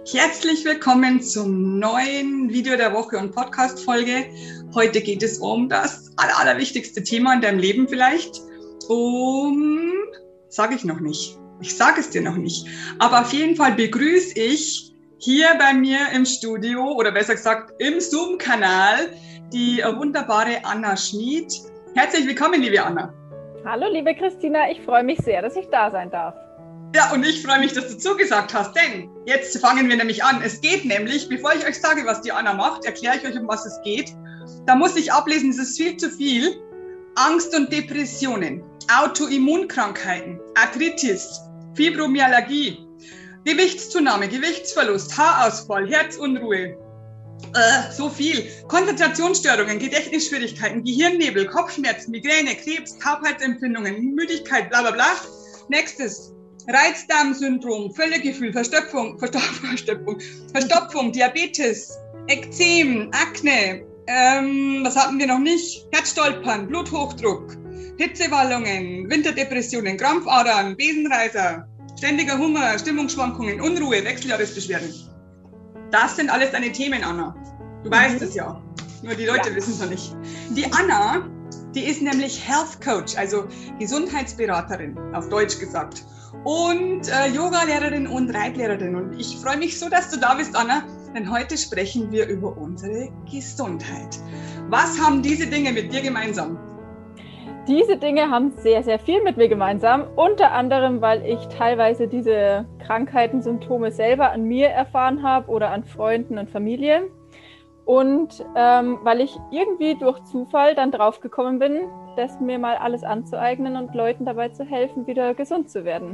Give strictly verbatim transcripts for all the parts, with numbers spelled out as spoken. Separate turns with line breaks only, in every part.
Herzlich willkommen zum neuen Video der Woche und Podcast-Folge. Heute geht es um das aller, allerwichtigste Thema in deinem Leben vielleicht. Um, sage ich noch nicht. Ich sage es dir noch nicht. Aber auf jeden Fall begrüße ich hier bei mir im Studio oder besser gesagt im Zoom-Kanal die wunderbare Anna Schmid. Herzlich willkommen, liebe Anna.
Hallo, liebe Christina. Ich freue mich sehr, dass ich da sein darf.
Ja, und ich freue mich, dass du zugesagt hast, denn jetzt fangen wir nämlich an. Es geht nämlich, bevor ich euch sage, was die Anna macht, erkläre ich euch, um was es geht. Da muss ich ablesen, es ist viel zu viel. Angst und Depressionen, Autoimmunkrankheiten, Arthritis, Fibromyalgie, Gewichtszunahme, Gewichtsverlust, Haarausfall, Herzunruhe, äh, so viel. Konzentrationsstörungen, Gedächtnisschwierigkeiten, Gehirnnebel, Kopfschmerzen, Migräne, Krebs, Taubheitsempfindungen, Müdigkeit, bla bla bla. Nächstes. Reizdarmsyndrom, Völlegefühl, Verstopfung, Verstopfung, Verstopfung, Diabetes, Ekzem, Akne, ähm, was hatten wir noch nicht? Herzstolpern, Bluthochdruck, Hitzewallungen, Winterdepressionen, Krampfadern, Besenreißer, ständiger Hunger, Stimmungsschwankungen, Unruhe, Wechseljahresbeschwerden. Das sind alles deine Themen, Anna. Du mhm. weißt es ja. Nur die Leute ja. wissen es noch nicht. Die Anna, die ist nämlich Health Coach, also Gesundheitsberaterin, auf Deutsch gesagt. Und äh, Yoga-Lehrerin und Reitlehrerin. Und ich freue mich so, dass du da bist, Anna, denn heute sprechen wir über unsere Gesundheit. Was haben diese Dinge mit dir gemeinsam?
Diese Dinge haben sehr, sehr viel mit mir gemeinsam. Unter anderem, weil ich teilweise diese Krankheiten, Symptome selber an mir erfahren habe oder an Freunden und Familie. Und ähm, weil ich irgendwie durch Zufall dann drauf gekommen bin, das mir mal alles anzueignen und Leuten dabei zu helfen, wieder gesund zu werden.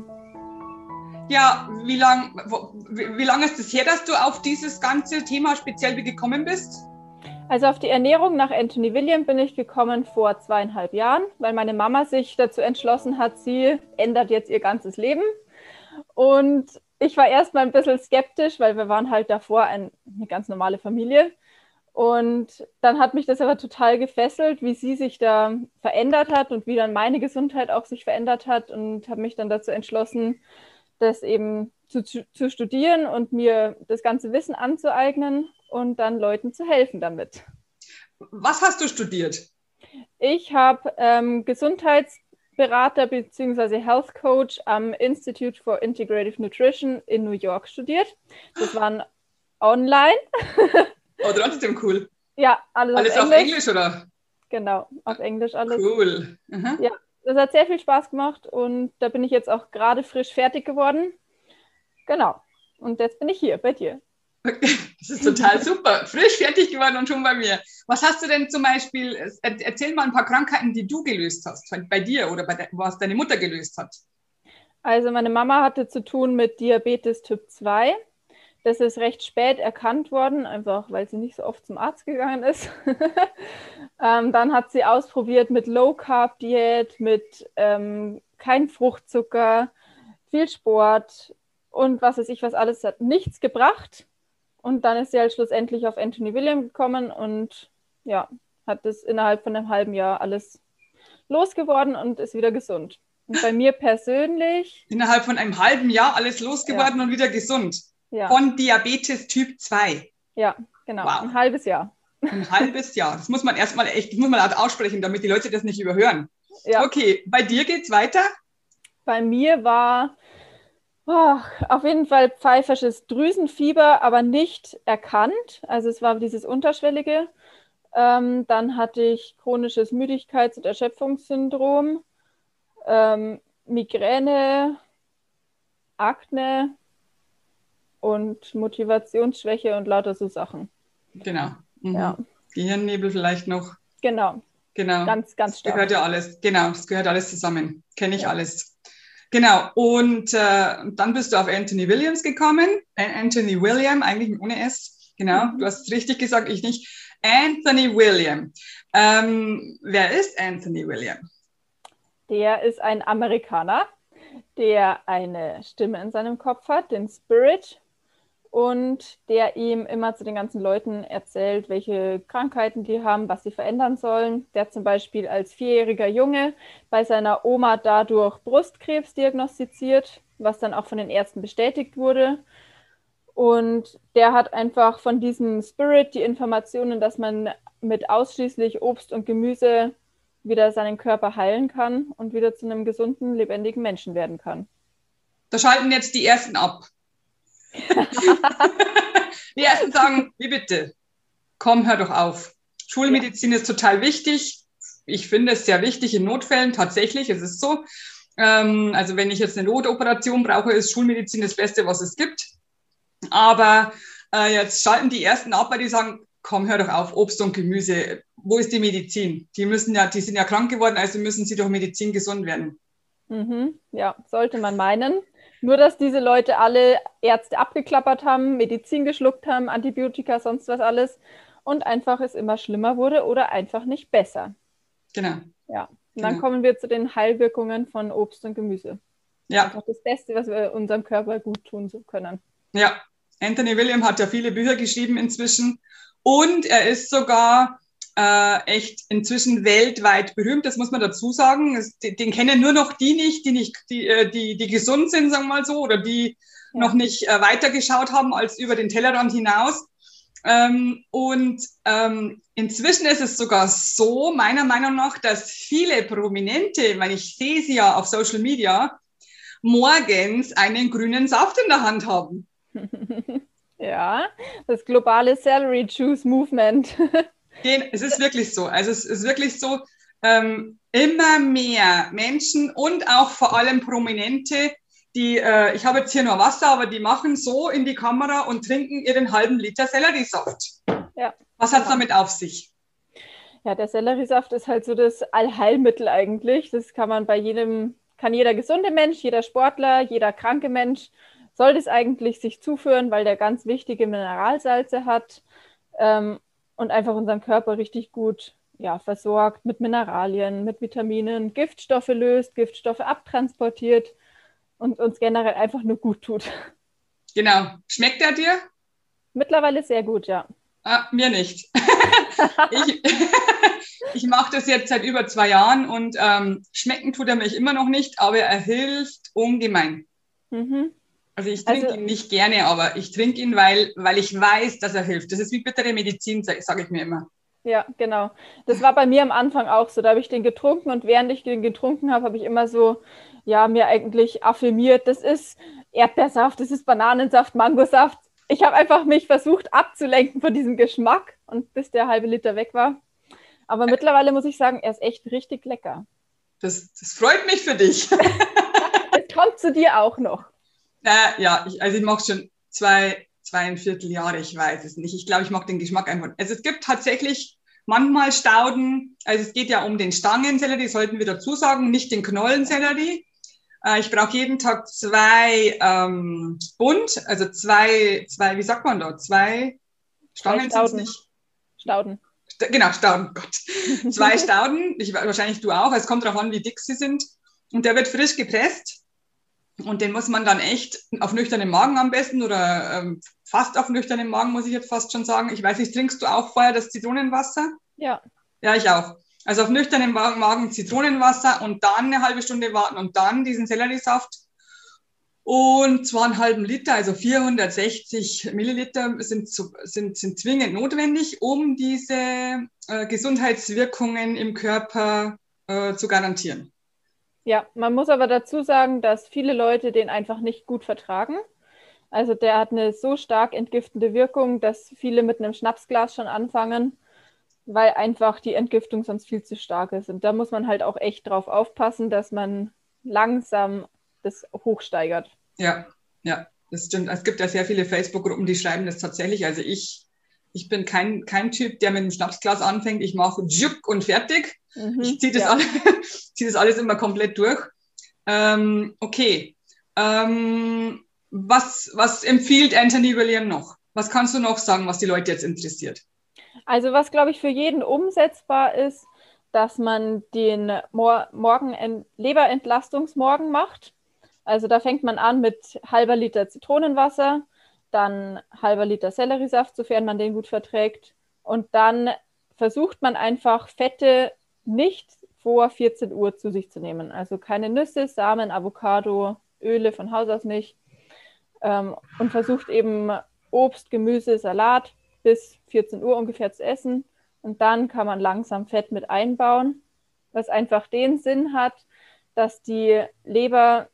Ja, wie lang, wie, wie lange ist es her, dass du auf dieses ganze Thema speziell gekommen bist?
Also auf die Ernährung nach Anthony William bin ich gekommen vor zweieinhalb Jahren, weil meine Mama sich dazu entschlossen hat, sie ändert jetzt ihr ganzes Leben. Und ich war erstmal ein bisschen skeptisch, weil wir waren halt davor ein, eine ganz normale Familie. Und dann hat mich das aber total gefesselt, wie sie sich da verändert hat und wie dann meine Gesundheit auch sich verändert hat, und habe mich dann dazu entschlossen, das eben zu, zu studieren und mir das ganze Wissen anzueignen und dann Leuten zu helfen damit.
Was hast du studiert?
Ich habe ähm, Gesundheitsberater bzw. Health Coach am Institute for Integrative Nutrition in New York studiert. Das waren online.
Oh, trotzdem cool.
Ja, alles,
alles
auf,
auf
Englisch.
Englisch, oder?
Genau, auf Englisch alles.
Cool. Mhm.
Ja, das hat sehr viel Spaß gemacht und da bin ich jetzt auch gerade frisch fertig geworden. Genau. Und jetzt bin ich hier bei dir.
Das ist total super. Frisch fertig geworden und schon bei mir. Was hast du denn zum Beispiel, erzähl mal ein paar Krankheiten, die du gelöst hast, bei dir oder bei der, was deine Mutter gelöst hat.
Also meine Mama hatte zu tun mit Diabetes Typ zwei. Das ist recht spät erkannt worden, einfach weil sie nicht so oft zum Arzt gegangen ist. ähm, dann hat sie ausprobiert mit Low-Carb-Diät, mit ähm, kein Fruchtzucker, viel Sport und was weiß ich, was alles hat nichts gebracht. Und dann ist sie halt schlussendlich auf Anthony William gekommen und ja, hat das innerhalb von einem halben Jahr alles losgeworden und ist wieder gesund. Und bei mir persönlich...
Innerhalb von einem halben Jahr alles losgeworden ja. und wieder gesund. Ja. Von Diabetes Typ zwei.
Ja, genau.
Wow.
Ein halbes Jahr.
Ein halbes Jahr. Das muss man erstmal echt, das muss man laut aussprechen, damit die Leute das nicht überhören. Ja. Okay, bei dir geht's weiter?
Bei mir war oh, auf jeden Fall pfeifersches Drüsenfieber, aber nicht erkannt. Also es war dieses Unterschwellige. Ähm, dann hatte ich chronisches Müdigkeits- und Erschöpfungssyndrom, ähm, Migräne, Akne und Motivationsschwäche und lauter so Sachen.
Genau. Mhm.
Ja.
Gehirnnebel vielleicht noch.
Genau.
Genau.
Ganz, ganz stark.
Das gehört ja alles. Genau, das gehört alles zusammen. Kenne ich ja. alles. Genau. Und äh, dann bist du auf Anthony Williams gekommen. Anthony William, eigentlich ohne S. Genau. Mhm. Du hast es richtig gesagt, ich nicht. Anthony William. Ähm, wer ist Anthony William?
Der ist ein Amerikaner, der eine Stimme in seinem Kopf hat, den Spirit, und der ihm immer zu den ganzen Leuten erzählt, welche Krankheiten die haben, was sie verändern sollen. Der hat zum Beispiel als vierjähriger Junge bei seiner Oma dadurch Brustkrebs diagnostiziert, was dann auch von den Ärzten bestätigt wurde. Und der hat einfach von diesem Spirit die Informationen, dass man mit ausschließlich Obst und Gemüse wieder seinen Körper heilen kann und wieder zu einem gesunden, lebendigen Menschen werden kann.
Da schalten jetzt die Ersten ab. Die Ersten sagen, wie bitte, komm, hör doch auf. Schulmedizin ja. ist total wichtig. Ich finde es sehr wichtig in Notfällen, tatsächlich, es ist so. Ähm, also wenn ich jetzt eine Notoperation brauche, ist Schulmedizin das Beste, was es gibt. Aber äh, jetzt schalten die Ersten ab, weil die sagen, komm, hör doch auf, Obst und Gemüse, wo ist die Medizin? Die müssen ja, die sind ja krank geworden, also müssen sie durch Medizin gesund werden.
Mhm, ja, sollte man meinen. Nur, dass diese Leute alle Ärzte abgeklappert haben, Medizin geschluckt haben, Antibiotika, sonst was alles und einfach es immer schlimmer wurde oder einfach nicht besser.
Genau.
Ja, und
genau.
dann kommen wir zu den Heilwirkungen von Obst und Gemüse.
Ja.
Einfach das Beste, was wir unserem Körper gut tun können.
Ja, Anthony William hat ja viele Bücher geschrieben inzwischen und er ist sogar äh, echt inzwischen weltweit berühmt, das muss man dazu sagen. Es, den kennen nur noch die nicht, die nicht, die, die, die gesund sind, sagen wir mal so, oder die ja. noch nicht äh, weitergeschaut haben als über den Tellerrand hinaus. Ähm, und ähm, inzwischen ist es sogar so, meiner Meinung nach, dass viele Prominente, weil ich sehe sie ja auf Social Media, morgens einen grünen Saft in der Hand haben.
Ja, das globale Celery Juice Movement.
Es ist wirklich so. Also es ist wirklich so, ähm, immer mehr Menschen und auch vor allem Prominente, die, äh, ich habe jetzt hier nur Wasser, aber die machen so in die Kamera und trinken ihren halben Liter Selleriesaft.
Ja.
Was hat es damit auf sich?
Ja, der Selleriesaft ist halt so das Allheilmittel eigentlich. Das kann man bei jedem, kann jeder gesunde Mensch, jeder Sportler, jeder kranke Mensch soll das eigentlich sich zuführen, weil der ganz wichtige Mineralsalze hat ähm, und einfach unseren Körper richtig gut ja, versorgt mit Mineralien, mit Vitaminen, Giftstoffe löst, Giftstoffe abtransportiert und uns generell einfach nur gut tut.
Genau. Schmeckt er dir?
Mittlerweile sehr gut, ja.
Ah, mir nicht. ich ich mache das jetzt seit über zwei Jahren und ähm, schmecken tut er mich immer noch nicht, aber er hilft ungemein. Mhm. Also ich trinke also, ihn nicht gerne, aber ich trinke ihn, weil, weil ich weiß, dass er hilft. Das ist wie bittere Medizin, sage ich mir immer.
Ja, genau. Das war bei mir am Anfang auch so. Da habe ich den getrunken und während ich den getrunken habe, habe ich immer so, ja, mir eigentlich affirmiert, das ist Erdbeersaft, das ist Bananensaft, Mangosaft. Ich habe einfach mich versucht abzulenken von diesem Geschmack und bis der halbe Liter weg war. Aber ja. Mittlerweile muss ich sagen, er ist echt richtig lecker.
Das, das freut mich für dich.
Es kommt zu dir auch noch.
Äh, ja, ich, also ich mache schon zwei, zweieinviertel Jahre, ich weiß es nicht. Ich glaube, ich mag den Geschmack einfach. Also es gibt tatsächlich manchmal Stauden, also es geht ja um den Stangensellerie, sollten wir dazu sagen, nicht den Knollensellerie. Äh, ich brauche jeden Tag zwei ähm, Bund, also zwei, zwei, wie sagt man da, zwei Stangen sind es nicht.
Stauden.
St- genau, Stauden, Gott. Zwei Stauden, ich, wahrscheinlich du auch, es kommt darauf an, wie dick sie sind. Und der wird frisch gepresst. Und den muss man dann echt auf nüchternem Magen am besten oder ähm, fast auf nüchternem Magen, muss ich jetzt fast schon sagen. Ich weiß nicht, trinkst du auch vorher das Zitronenwasser?
Ja.
Ja, ich auch. Also auf nüchternem Magen Zitronenwasser und dann eine halbe Stunde warten und dann diesen Selleriesaft. Und zwar einen halben Liter, also vierhundertsechzig Milliliter sind, sind, sind zwingend notwendig, um diese äh, Gesundheitswirkungen im Körper äh, zu garantieren.
Ja, man muss aber dazu sagen, dass viele Leute den einfach nicht gut vertragen. Also der hat eine so stark entgiftende Wirkung, dass viele mit einem Schnapsglas schon anfangen, weil einfach die Entgiftung sonst viel zu stark ist. Und da muss man halt auch echt drauf aufpassen, dass man langsam das hochsteigert.
Ja, ja, das stimmt. Es gibt ja sehr viele Facebook-Gruppen, die schreiben das tatsächlich. Also ich, ich bin kein, kein Typ, der mit einem Schnapsglas anfängt. Ich mache Juk und fertig. Mhm, ich ziehe das, ja. zieh das alles immer komplett durch. Ähm, okay. Ähm, was, was empfiehlt Anthony William noch? Was kannst du noch sagen, was die Leute jetzt interessiert?
Also was, glaube ich, für jeden umsetzbar ist, dass man den Mor- Morgen Leberentlastungsmorgen macht. Also da fängt man an mit halber Liter Zitronenwasser, dann halber Liter Selleriesaft, sofern man den gut verträgt. Und dann versucht man einfach Fette nicht vor vierzehn Uhr zu sich zu nehmen. Also keine Nüsse, Samen, Avocado, Öle von Haus aus nicht. ähm, und versucht eben Obst, Gemüse, Salat bis vierzehn Uhr ungefähr zu essen. Und dann kann man langsam Fett mit einbauen, was einfach den Sinn hat, dass die Leber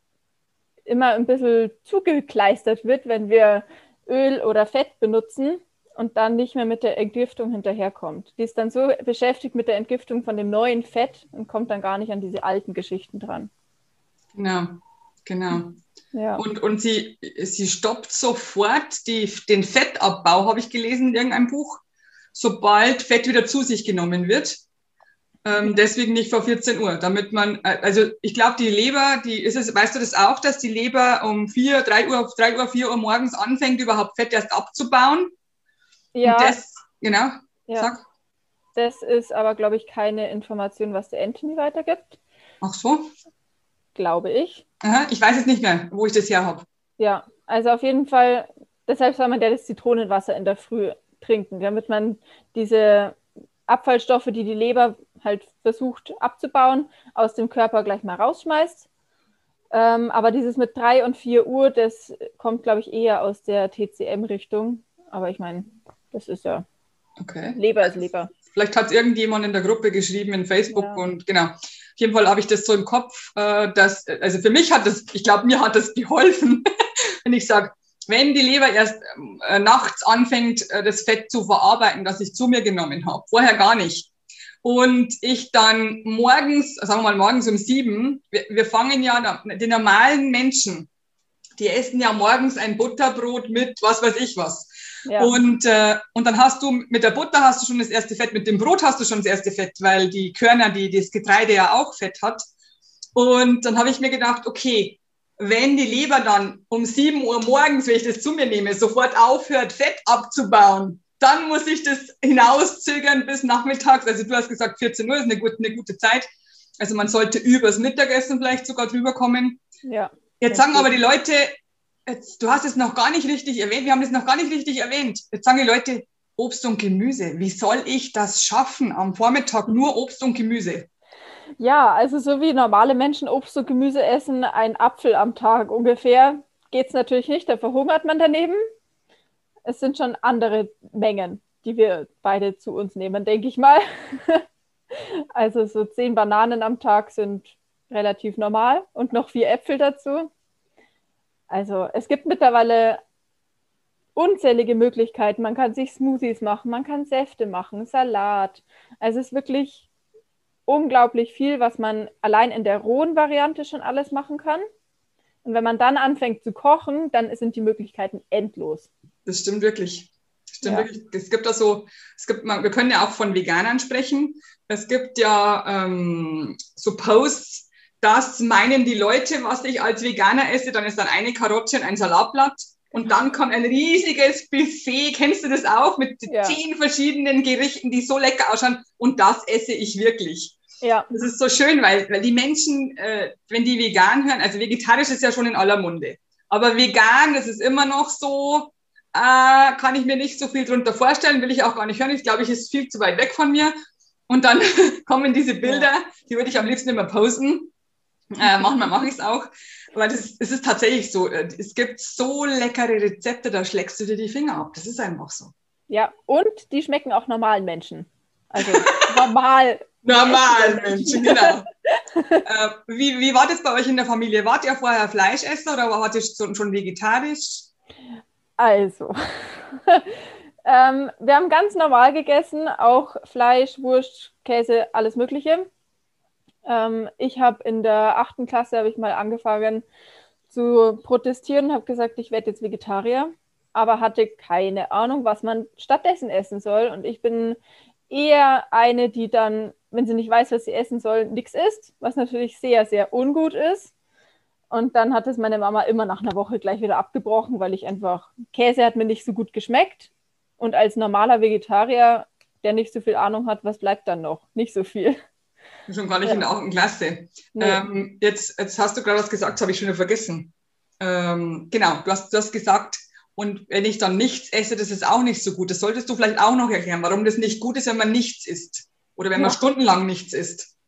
immer ein bisschen zugekleistert wird, wenn wir Öl oder Fett benutzen und dann nicht mehr mit der Entgiftung hinterherkommt. Die ist dann so beschäftigt mit der Entgiftung von dem neuen Fett und kommt dann gar nicht an diese alten Geschichten dran.
Genau, genau.
Ja.
Und, und sie, sie stoppt sofort die, den Fettabbau, habe ich gelesen in irgendeinem Buch, sobald Fett wieder zu sich genommen wird. Ähm, deswegen nicht vor vierzehn Uhr, damit man, also ich glaube, die Leber, die ist es, weißt du das auch, dass die Leber um vier, drei Uhr, drei Uhr, vier Uhr morgens anfängt, überhaupt Fett erst abzubauen?
Ja,
und das, genau,
ja.
Sag.
Das ist aber, glaube ich, keine Information, was der Anthony weitergibt.
Ach so?
Glaube ich.
Aha, ich weiß jetzt nicht mehr, wo ich das her habe.
Ja, also auf jeden Fall, deshalb soll man ja das Zitronenwasser in der Früh trinken, damit man diese Abfallstoffe, die die Leber halt versucht abzubauen, aus dem Körper gleich mal rausschmeißt. Ähm, aber dieses mit drei und vier Uhr, das kommt, glaube ich, eher aus der T C M-Richtung. Aber ich meine, das ist ja,
okay.
Leber ist Leber.
Vielleicht hat es irgendjemand in der Gruppe geschrieben, in Facebook
Ja.
und genau. Auf jeden Fall habe ich das so im Kopf, äh, dass, also für mich hat das, ich glaube, mir hat das geholfen, wenn ich sage, wenn die Leber erst äh, nachts anfängt, äh, das Fett zu verarbeiten, das ich zu mir genommen habe, vorher gar nicht. Und ich dann morgens, sagen wir mal morgens um sieben, wir, wir fangen ja, die normalen Menschen, die essen ja morgens ein Butterbrot mit was weiß ich was. Ja. Und, äh, und dann hast du, mit der Butter hast du schon das erste Fett, mit dem Brot hast du schon das erste Fett, weil die Körner, die das Getreide ja auch Fett hat. Und dann habe ich mir gedacht, okay, wenn die Leber dann um sieben Uhr morgens, wenn ich das zu mir nehme, sofort aufhört, Fett abzubauen, dann muss ich das hinauszögern bis nachmittags. Also du hast gesagt, vierzehn Uhr ist eine gute, eine gute Zeit. Also man sollte übers Mittagessen vielleicht sogar drüber kommen.
Ja.
Jetzt sagen aber die Leute, jetzt, du hast es noch gar nicht richtig erwähnt, wir haben das noch gar nicht richtig erwähnt. Jetzt sagen die Leute, Obst und Gemüse. Wie soll ich das schaffen am Vormittag, nur Obst und Gemüse?
Ja, also so wie normale Menschen Obst und Gemüse essen, ein Apfel am Tag ungefähr, geht es natürlich nicht, da verhungert man daneben. Es sind schon andere Mengen, die wir beide zu uns nehmen, denke ich mal. Also so zehn Bananen am Tag sind relativ normal und noch vier Äpfel dazu. Also es gibt mittlerweile unzählige Möglichkeiten. Man kann sich Smoothies machen, man kann Säfte machen, Salat. Also es ist wirklich unglaublich viel, was man allein in der rohen Variante schon alles machen kann. Und wenn man dann anfängt zu kochen, dann sind die Möglichkeiten endlos.
Das stimmt wirklich. Das stimmt
Ja.
wirklich. Es gibt da so, es gibt, wir können ja auch von Veganern sprechen. Es gibt ja ähm, so Posts, das meinen die Leute, was ich als Veganer esse, dann ist dann eine Karotte und ein Salatblatt. Und dann kommt ein riesiges Buffet, kennst du das auch, mit ja. zehn verschiedenen Gerichten, die so lecker ausschauen. Und das esse ich wirklich.
Ja.
Das ist so schön, weil, weil die Menschen, äh, wenn die vegan hören, also vegetarisch ist ja schon in aller Munde. Aber vegan, das ist immer noch so, äh, kann ich mir nicht so viel drunter vorstellen, will ich auch gar nicht hören. Ich glaube, ich ist viel zu weit weg von mir. Und dann kommen diese Bilder, ja. die würde ich am liebsten immer posten. Äh, manchmal mache ich es auch. Aber das, es ist tatsächlich so, es gibt so leckere Rezepte, da schlägst du dir die Finger ab. Das ist einfach so.
Ja, und die schmecken auch normalen Menschen. Also normal.
Normalen Menschen, genau. äh, wie, wie war das bei euch in der Familie? Wart ihr vorher Fleischesser oder wart ihr schon, schon vegetarisch?
Also, ähm, wir haben ganz normal gegessen, auch Fleisch, Wurst, Käse, alles Mögliche. Ähm, ich habe in der achten Klasse habe ich mal angefangen zu protestieren, habe gesagt, ich werde jetzt Vegetarier, aber hatte keine Ahnung, was man stattdessen essen soll. Und ich bin eher eine, die dann, wenn sie nicht weiß, was sie essen soll, nichts isst, was natürlich sehr, sehr ungut ist. Und dann hat es meine Mama immer nach einer Woche gleich wieder abgebrochen, weil ich einfach, Käse hat mir nicht so gut geschmeckt. Und als normaler Vegetarier, der nicht so viel Ahnung hat, was bleibt dann noch? Nicht so viel.
Schon gar nicht ja. in der achten Klasse. Nee. Ähm, jetzt, jetzt hast du gerade was gesagt, das habe ich schon wieder vergessen. Ähm, genau, du hast, du hast gesagt, und wenn ich dann nichts esse, das ist auch nicht so gut. Das solltest du vielleicht auch noch erklären, warum das nicht gut ist, wenn man nichts isst. Oder wenn ja. man stundenlang nichts isst.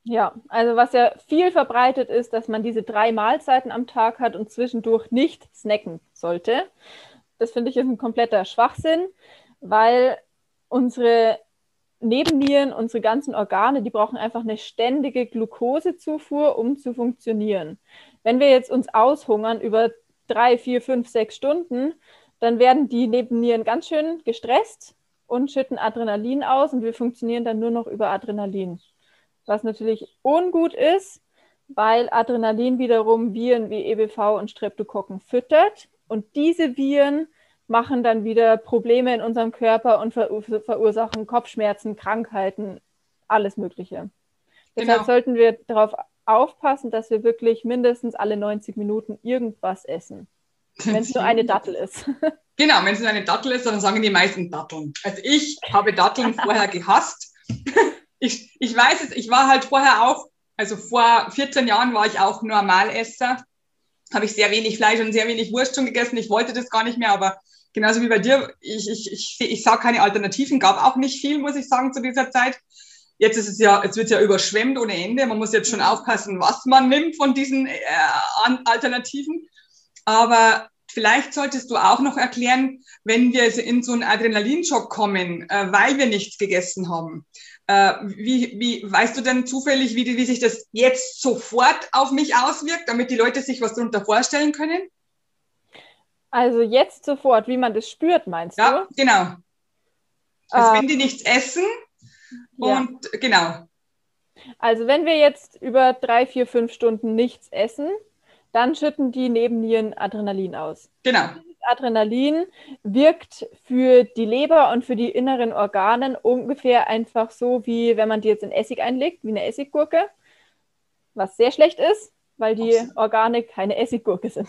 Ja, also was ja viel verbreitet ist, dass man diese drei Mahlzeiten am Tag hat und zwischendurch nicht snacken sollte. Das finde ich ist ein kompletter Schwachsinn, weil unsere Nebennieren, unsere ganzen Organe, die brauchen einfach eine ständige Glukosezufuhr, um zu funktionieren. Wenn wir jetzt uns aushungern über drei, vier, fünf, sechs Stunden, dann werden die Nebennieren ganz schön gestresst und schütten Adrenalin aus und wir funktionieren dann nur noch über Adrenalin. Was natürlich ungut ist, weil Adrenalin wiederum Viren wie E B V und Streptokokken füttert und diese Viren machen dann wieder Probleme in unserem Körper und ver- verursachen Kopfschmerzen, Krankheiten, alles Mögliche. Genau. Deshalb sollten wir darauf aufpassen, dass wir wirklich mindestens alle neunzig Minuten irgendwas essen. Wenn es nur eine Dattel ist.
Genau, wenn es nur eine Dattel ist, dann sagen die meisten Datteln. Also ich habe Datteln vorher gehasst. Ich, ich weiß es, ich war halt vorher auch, also vor vierzehn Jahren war ich auch Normalesser. Habe ich sehr wenig Fleisch und sehr wenig Wurst schon gegessen. Ich wollte das gar nicht mehr, aber genauso wie bei dir, ich, ich, ich, ich sah keine Alternativen, gab auch nicht viel, muss ich sagen, zu dieser Zeit. Jetzt ist es ja, jetzt wird es ja überschwemmt ohne Ende. Man muss jetzt schon aufpassen, was man nimmt von diesen äh, Alternativen. Aber vielleicht solltest du auch noch erklären, wenn wir in so einen Adrenalinschock kommen, äh, weil wir nichts gegessen haben. Äh, wie, wie, weißt du denn zufällig, wie, wie sich das jetzt sofort auf mich auswirkt, damit die Leute sich was darunter vorstellen können?
Also jetzt sofort, wie man das spürt, meinst
ja,
du?
Ja, genau. Also äh, wenn die nichts essen und ja. Genau.
Also wenn wir jetzt über drei, vier, fünf Stunden nichts essen, dann schütten die Nebennieren Adrenalin aus.
Genau.
Adrenalin wirkt für die Leber und für die inneren Organe ungefähr einfach so, wie wenn man die jetzt in Essig einlegt, wie eine Essiggurke, was sehr schlecht ist, weil die Organe keine Essiggurke sind.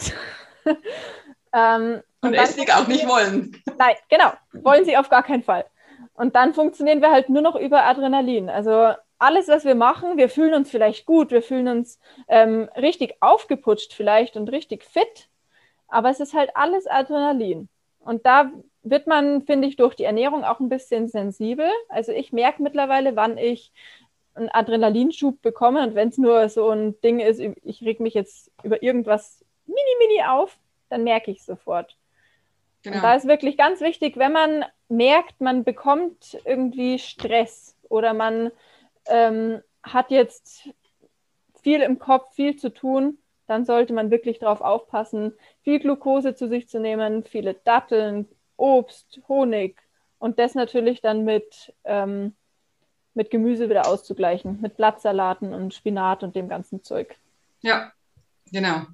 ähm,
und und Essig auch nicht wollen.
Nein, genau, wollen sie auf gar keinen Fall. Und dann funktionieren wir halt nur noch über Adrenalin. Also alles, was wir machen, wir fühlen uns vielleicht gut, wir fühlen uns ähm, richtig aufgeputscht vielleicht und richtig fit, aber es ist halt alles Adrenalin. Und da wird man, finde ich, durch die Ernährung auch ein bisschen sensibel. Also ich merke mittlerweile, wann ich einen Adrenalinschub bekomme und wenn es nur so ein Ding ist, ich reg mich jetzt über irgendwas mini, mini auf, dann merke ich es sofort. Genau. Und da ist wirklich ganz wichtig, wenn man merkt, man bekommt irgendwie Stress oder man ähm, hat jetzt viel im Kopf, viel zu tun, dann sollte man wirklich darauf aufpassen, viel Glucose zu sich zu nehmen, viele Datteln, Obst, Honig und das natürlich dann mit, ähm, mit Gemüse wieder auszugleichen, mit Blattsalaten und Spinat und dem ganzen Zeug.
Ja, genau.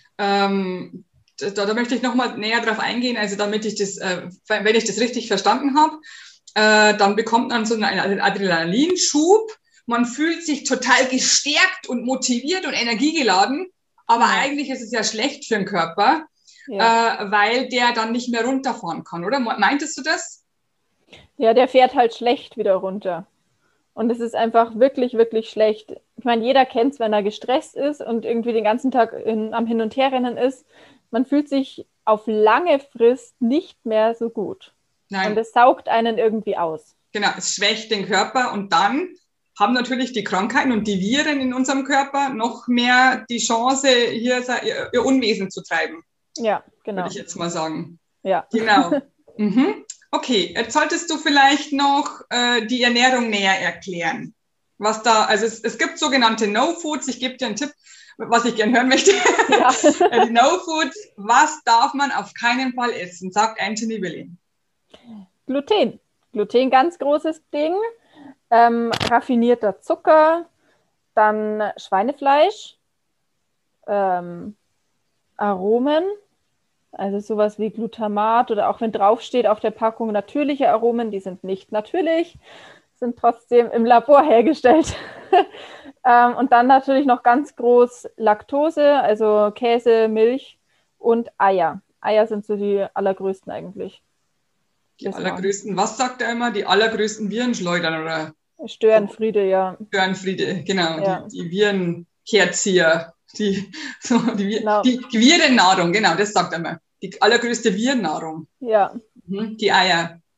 Ähm, da, da möchte ich nochmal näher drauf eingehen, also damit ich das, äh, wenn ich das richtig verstanden habe, äh, dann bekommt man so einen Adrenalinschub, man fühlt sich total gestärkt und motiviert und energiegeladen, aber ja. Eigentlich ist es ja schlecht für den Körper, ja. äh, weil der dann nicht mehr runterfahren kann, oder? Meintest du das?
Ja, der fährt halt schlecht wieder runter. Und es ist einfach wirklich, wirklich schlecht. Ich meine, jeder kennt es, wenn er gestresst ist und irgendwie den ganzen Tag in, am Hin- und Herrennen ist. Man fühlt sich auf lange Frist nicht mehr so gut. Nein. Und es saugt einen irgendwie aus.
Genau, es schwächt den Körper und dann haben natürlich die Krankheiten und die Viren in unserem Körper noch mehr die Chance, hier ihr, ihr Unwesen zu treiben.
Ja, genau.
Würde ich jetzt mal sagen.
Ja.
Genau. Mhm. Okay, jetzt solltest du vielleicht noch äh, die Ernährung näher erklären. Was da, also es, es gibt sogenannte No-Foods. Ich gebe dir einen Tipp, was ich gerne hören möchte. Ja. Die No-Foods, was darf man auf keinen Fall essen, sagt Anthony Willing.
Gluten. Gluten, ganz großes Ding. Ähm, raffinierter Zucker, dann Schweinefleisch, ähm, Aromen, also sowas wie Glutamat oder auch wenn draufsteht auf der Packung natürliche Aromen, die sind nicht natürlich, sind trotzdem im Labor hergestellt. ähm, und dann natürlich noch ganz groß Laktose, also Käse, Milch und Eier. Eier sind so die allergrößten eigentlich.
Die das allergrößten, was sagt er immer? Die allergrößten Virenschleudern, oder?
Störenfriede, ja.
Störenfriede, genau. Ja. Die, die Virenherzieher. Die, so, die, genau. die, die Virennahrung, genau, das sagt er immer. Die allergrößte Virennahrung.
Ja.
Mhm, die Eier.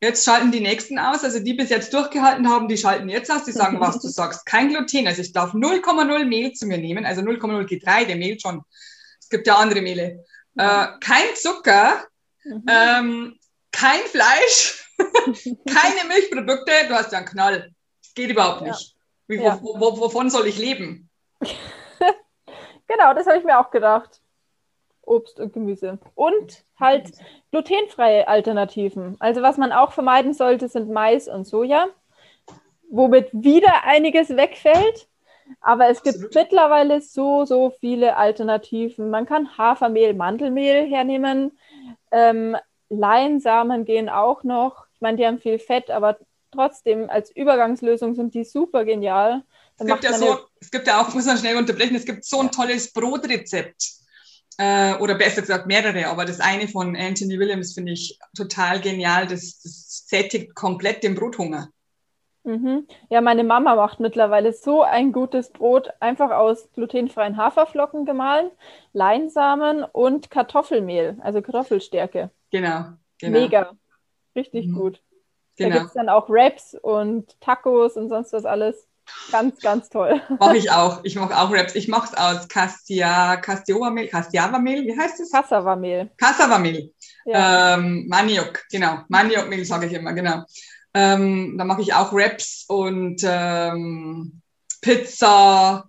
Jetzt schalten die Nächsten aus. Also die bis jetzt durchgehalten haben, die schalten jetzt aus. Die sagen, was du sagst. Kein Gluten. Also ich darf null Komma null Mehl zu mir nehmen. Also null Komma null Getreide, Mehl schon. Es gibt ja andere Mehle. Äh, kein Zucker. Mhm. Ähm, kein Fleisch. Keine Milchprodukte. Du hast ja einen Knall. Das geht überhaupt nicht. Wie, ja. wo, wo, wovon soll ich leben?
Genau, das habe ich mir auch gedacht. Obst und Gemüse. Und halt glutenfreie Alternativen. Also was man auch vermeiden sollte, sind Mais und Soja, womit wieder einiges wegfällt. Aber es Absolut. gibt mittlerweile so, so viele Alternativen. Man kann Hafermehl, Mandelmehl hernehmen. Ähm, Leinsamen gehen auch noch. Ich meine, die haben viel Fett, aber trotzdem als Übergangslösung sind die super genial.
Es gibt, ja so, es gibt ja auch, muss man schnell unterbrechen, es gibt so ein tolles Brotrezept. Äh, oder besser gesagt mehrere, aber das eine von Anthony Williams finde ich total genial. Das, das sättigt komplett den Brothunger.
Mhm. Ja, meine Mama macht mittlerweile so ein gutes Brot, einfach aus glutenfreien Haferflocken gemahlen, Leinsamen und Kartoffelmehl, also Kartoffelstärke.
Genau, genau.
Mega, richtig mhm. gut.
Genau.
Da gibt es dann auch Wraps und Tacos und sonst was alles. Ganz, ganz toll.
Mache ich auch. Ich mache auch Wraps. Ich mache es aus Cassia, Castiova-Mehl, Castiava-Mehl, wie heißt es?
Cassava-Mehl.
Cassava-Mehl. Ja. Ähm, Maniok, genau. Maniok-Mehl sage ich immer, genau. Ähm, da mache ich auch Wraps und ähm, Pizza,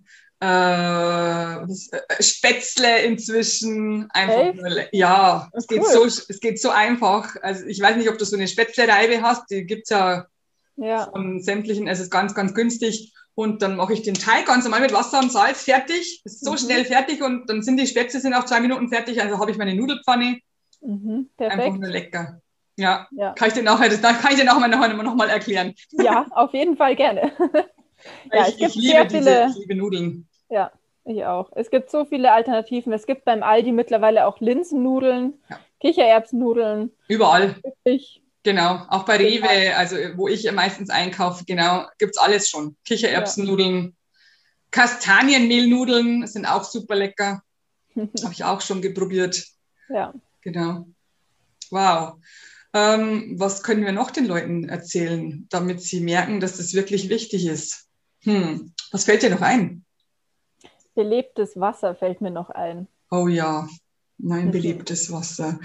äh, Spätzle inzwischen. Einfach nur, ja, es, geht cool. so, es geht so einfach. Also ich weiß nicht, ob du so eine Spätzle-Reibe hast, die gibt es ja. Ja. Von sämtlichen, es ist ganz, ganz günstig. Und dann mache ich den Teig ganz normal mit Wasser und Salz fertig. Ist so mhm. schnell fertig und dann sind die Spätzle sind auch zwei Minuten fertig. Also habe ich meine Nudelpfanne.
Mhm, perfekt.
Einfach nur lecker. Ja,
ja.
kann ich dir nachher, das kann ich dir nachher noch, noch mal erklären.
Ja, auf jeden Fall gerne.
ja, ich, es gibt ich, liebe sehr viele, diese, ich liebe Nudeln.
Ja, ich auch. Es gibt so viele Alternativen. Es gibt beim Aldi mittlerweile auch Linsennudeln, ja. Kichererbsennudeln.
Überall.
Wirklich.
Genau, auch bei Rewe, also wo ich meistens einkaufe, genau, gibt es alles schon. Kichererbsennudeln, ja. Kastanienmehlnudeln sind auch super lecker. Habe ich auch schon geprobiert.
Ja.
Genau. Wow. Ähm, was können wir noch den Leuten erzählen, damit sie merken, dass das wirklich wichtig ist? Hm. Was fällt dir noch ein?
Belebtes Wasser fällt mir noch ein.
Oh ja, mein belebtes Wasser.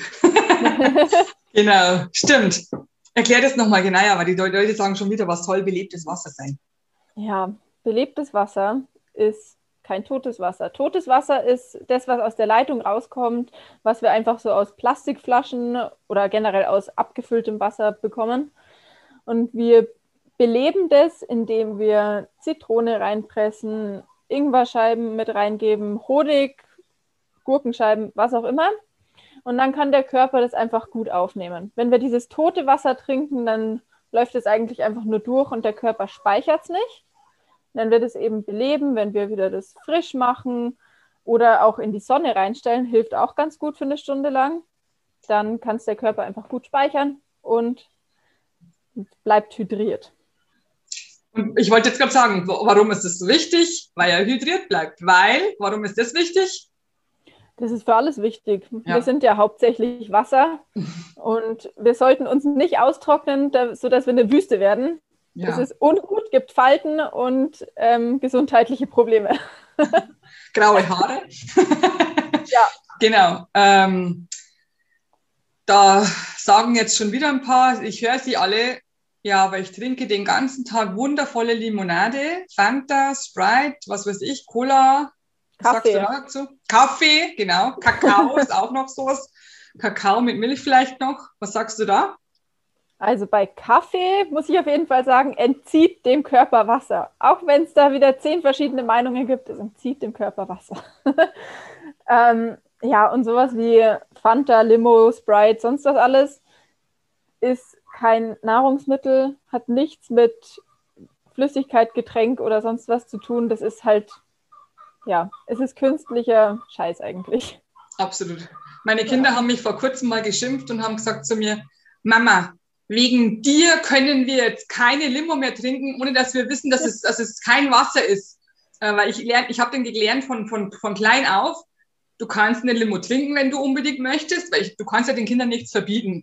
Genau, stimmt. Erklär das nochmal genauer, weil die Leute sagen schon wieder, was soll belebtes Wasser sein?
Ja, belebtes Wasser ist kein totes Wasser. Totes Wasser ist das, was aus der Leitung rauskommt, was wir einfach so aus Plastikflaschen oder generell aus abgefülltem Wasser bekommen. Und wir beleben das, indem wir Zitrone reinpressen, Ingwerscheiben mit reingeben, Honig, Gurkenscheiben, was auch immer. Und dann kann der Körper das einfach gut aufnehmen. Wenn wir dieses tote Wasser trinken, dann läuft es eigentlich einfach nur durch und der Körper speichert es nicht. Wenn wir das eben beleben, wenn wir wieder das frisch machen oder auch in die Sonne reinstellen, hilft auch ganz gut für eine Stunde lang. Dann kann es der Körper einfach gut speichern und bleibt hydriert.
Und ich wollte jetzt gerade sagen, warum ist das so wichtig? Weil er hydriert bleibt. Weil, warum ist das wichtig?
Das ist für alles wichtig. Ja. Wir sind ja hauptsächlich Wasser und wir sollten uns nicht austrocknen, sodass wir eine Wüste werden. Ja. Das ist ungut, gibt Falten und ähm, gesundheitliche Probleme.
Graue Haare.
Ja.
Genau. Ähm, da sagen jetzt schon wieder ein paar, ich höre sie alle, ja, aber ich trinke den ganzen Tag wundervolle Limonade, Fanta, Sprite, was weiß ich, Cola. Was
Kaffee.
Sagst du dazu? Kaffee, genau. Kakao ist auch noch sowas. Kakao mit Milch vielleicht noch. Was sagst du da?
Also bei Kaffee muss ich auf jeden Fall sagen, entzieht dem Körper Wasser. Auch wenn es da wieder zehn verschiedene Meinungen gibt, es entzieht dem Körper Wasser. ähm, ja, und sowas wie Fanta, Limo, Sprite, sonst was alles, ist kein Nahrungsmittel, hat nichts mit Flüssigkeit, Getränk oder sonst was zu tun. Das ist halt, ja, es ist künstlicher Scheiß eigentlich.
Absolut. Meine Kinder ja. haben mich vor kurzem mal geschimpft und haben gesagt zu mir, Mama, wegen dir können wir jetzt keine Limo mehr trinken, ohne dass wir wissen, dass es, dass es kein Wasser ist. Äh, weil ich lerne, ich habe den gelernt von, von, von klein auf, du kannst eine Limo trinken, wenn du unbedingt möchtest, weil ich, du kannst ja den Kindern nichts verbieten.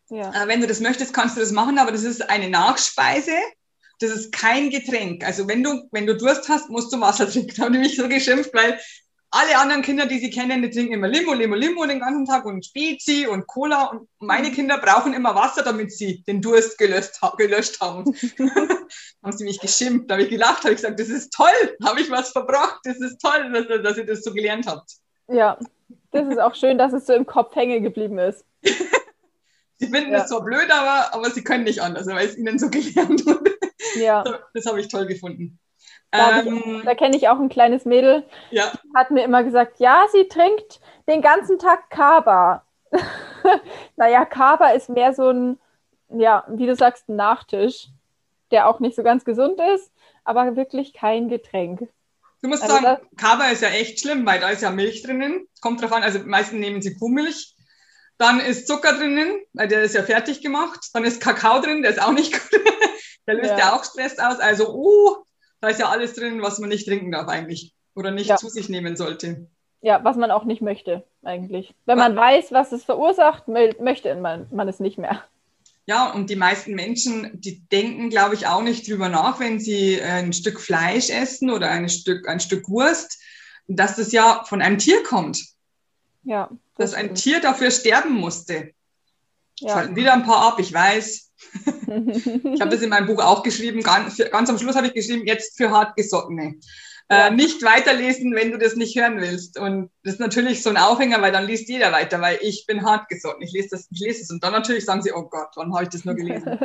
Ja.
Äh, wenn du das möchtest, kannst du das machen, aber das ist eine Nachspeise. Das ist kein Getränk. Also wenn du, wenn du Durst hast, musst du Wasser trinken. Da habe ich mich so geschimpft, weil alle anderen Kinder, die sie kennen, die trinken immer Limo, Limo, Limo den ganzen Tag und Spezi und Cola. Und meine Kinder brauchen immer Wasser, damit sie den Durst gelöscht, gelöscht haben. Haben sie mich geschimpft, da habe ich gelacht, habe ich gesagt, das ist toll, habe ich was verbracht, das ist toll, dass, dass ihr das so gelernt habt.
Ja, das ist auch schön, dass es so im Kopf hängen geblieben ist.
Sie finden
Ja.
das zwar blöd, aber, aber sie können nicht anders, weil es ihnen so gelernt wurde.
Ja.
Das habe ich toll gefunden.
Da,
Ähm,
da kenne ich auch ein kleines Mädel,
ja.
die hat mir immer gesagt, ja, sie trinkt den ganzen Tag Kaba. Naja, Kaba ist mehr so ein, ja, wie du sagst, ein Nachtisch, der auch nicht so ganz gesund ist, aber wirklich kein Getränk.
Du musst
Also
sagen,
das,
Kaba ist ja echt schlimm, weil da ist ja Milch drinnen. Kommt drauf an, also meistens nehmen sie Kuhmilch. Dann ist Zucker drinnen, weil der ist ja fertig gemacht. Dann ist Kakao drin, der ist auch nicht gut. Der löst ja. ja auch Stress aus. Also, uh, da ist ja alles drin, was man nicht trinken darf eigentlich. Oder nicht ja. zu sich nehmen sollte.
Ja, was man auch nicht möchte eigentlich. Wenn man weiß, was es verursacht, möchte man, man es nicht mehr.
Ja, und die meisten Menschen, die denken, glaube ich, auch nicht drüber nach, wenn sie ein Stück Fleisch essen oder ein Stück, ein Stück Wurst, dass das ja von einem Tier kommt.
Ja.
Das dass ein Tier dafür sterben musste.
Ja.
Schalten wieder ein paar ab, ich weiß. Ich habe das in meinem Buch auch geschrieben. Ganz, ganz am Schluss habe ich geschrieben, jetzt für Hartgesottene. Ja. Äh, nicht weiterlesen, wenn du das nicht hören willst. Und das ist natürlich so ein Aufhänger, weil dann liest jeder weiter, weil ich bin hartgesotten. Ich lese das, ich lese es. Und dann natürlich sagen sie, oh Gott, wann habe ich das nur gelesen?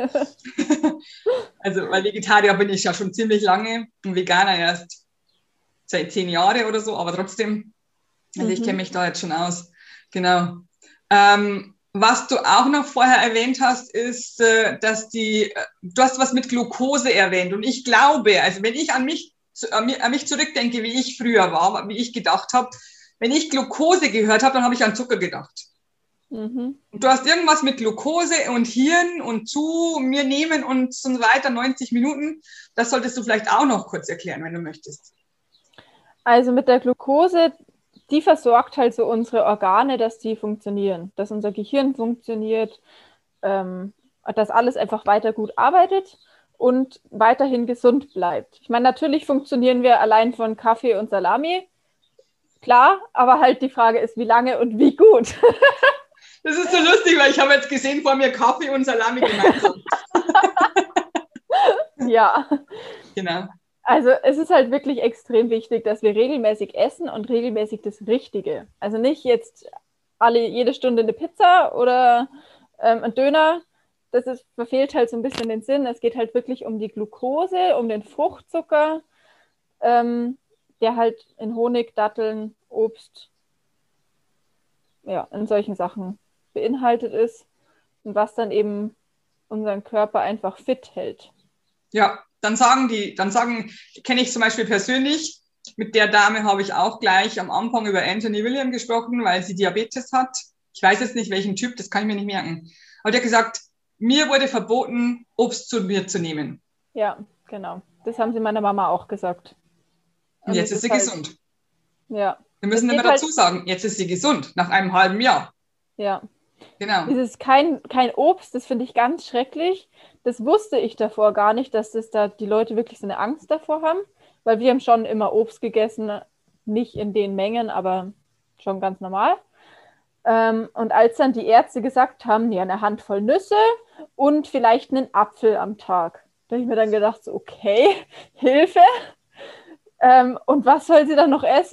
Also, weil Vegetarier bin ich ja schon ziemlich lange und Veganer erst seit zehn Jahren oder so, aber trotzdem, also mhm. ich kenne mich da jetzt schon aus. Genau. Ähm, was du auch noch vorher erwähnt hast, ist, äh, dass die, äh, du hast was mit Glucose erwähnt. Und ich glaube, also wenn ich an mich, zu, an mich zurückdenke, wie ich früher war, wie ich gedacht habe, wenn ich Glucose gehört habe, dann habe ich an Zucker gedacht. Mhm. Und du hast irgendwas mit Glucose und Hirn und zu mir nehmen und so weiter, neunzig Minuten. Das solltest du vielleicht auch noch kurz erklären, wenn du möchtest.
Also mit der Glucose, die versorgt halt so unsere Organe, dass die funktionieren, dass unser Gehirn funktioniert, ähm, dass alles einfach weiter gut arbeitet und weiterhin gesund bleibt. Ich meine, natürlich funktionieren wir allein von Kaffee und Salami, klar, aber halt die Frage ist, wie lange und wie gut.
Das ist so lustig, weil ich habe jetzt gesehen vor mir Kaffee und Salami gemeinsam.
Ja.
Genau.
Also es ist halt wirklich extrem wichtig, dass wir regelmäßig essen und regelmäßig das Richtige. Also nicht jetzt alle jede Stunde eine Pizza oder ähm, ein Döner. Das ist, verfehlt halt so ein bisschen den Sinn. Es geht halt wirklich um die Glucose, um den Fruchtzucker, ähm, der halt in Honig, Datteln, Obst, ja, in solchen Sachen beinhaltet ist und was dann eben unseren Körper einfach fit hält.
Ja. Dann sagen die, dann sagen, kenne ich zum Beispiel persönlich, mit der Dame habe ich auch gleich am Anfang über Anthony William gesprochen, weil sie Diabetes hat. Ich weiß jetzt nicht, welchen Typ, das kann ich mir nicht merken. Aber der hat gesagt, mir wurde verboten, Obst zu mir zu nehmen.
Ja, genau. Das haben sie meiner Mama auch gesagt.
Und, Und jetzt ist sie halt gesund.
Ja.
Wir müssen immer dazu halt sagen, jetzt ist sie gesund, nach einem halben Jahr.
Ja.
Genau.
Dieses kein, kein Obst, das finde ich ganz schrecklich. Das wusste ich davor gar nicht, dass das da die Leute wirklich so eine Angst davor haben, weil wir haben schon immer Obst gegessen, nicht in den Mengen, aber schon ganz normal. Ähm, und als dann die Ärzte gesagt haben, ja, eine Handvoll Nüsse und vielleicht einen Apfel am Tag, da habe ich mir dann gedacht, so, okay, Hilfe. Ähm, und was soll sie dann noch essen?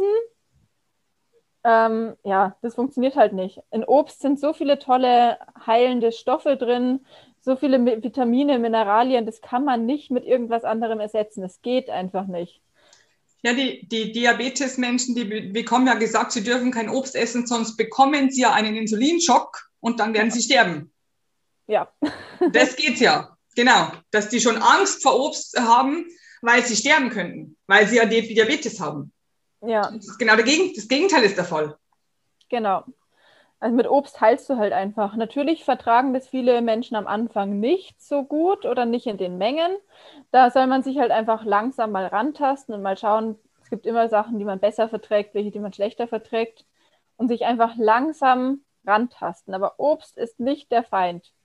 Ähm, ja, das funktioniert halt nicht. In Obst sind so viele tolle heilende Stoffe drin, so viele Vitamine, Mineralien, das kann man nicht mit irgendwas anderem ersetzen. Das geht einfach nicht.
Ja, die, die Diabetes-Menschen, die bekommen ja gesagt, sie dürfen kein Obst essen, sonst bekommen sie ja einen Insulinschock und dann werden sie sterben.
Ja.
Das geht's ja, genau. Dass die schon Angst vor Obst haben, weil sie sterben könnten, weil sie ja Diabetes haben.
Ja.
Das ist genau der Geg- das Gegenteil ist der Fall.
Genau. Also mit Obst heilst du halt einfach. Natürlich vertragen das viele Menschen am Anfang nicht so gut oder nicht in den Mengen. Da soll man sich halt einfach langsam mal rantasten und mal schauen, es gibt immer Sachen, die man besser verträgt, welche, die man schlechter verträgt und sich einfach langsam rantasten. Aber Obst ist nicht der Feind.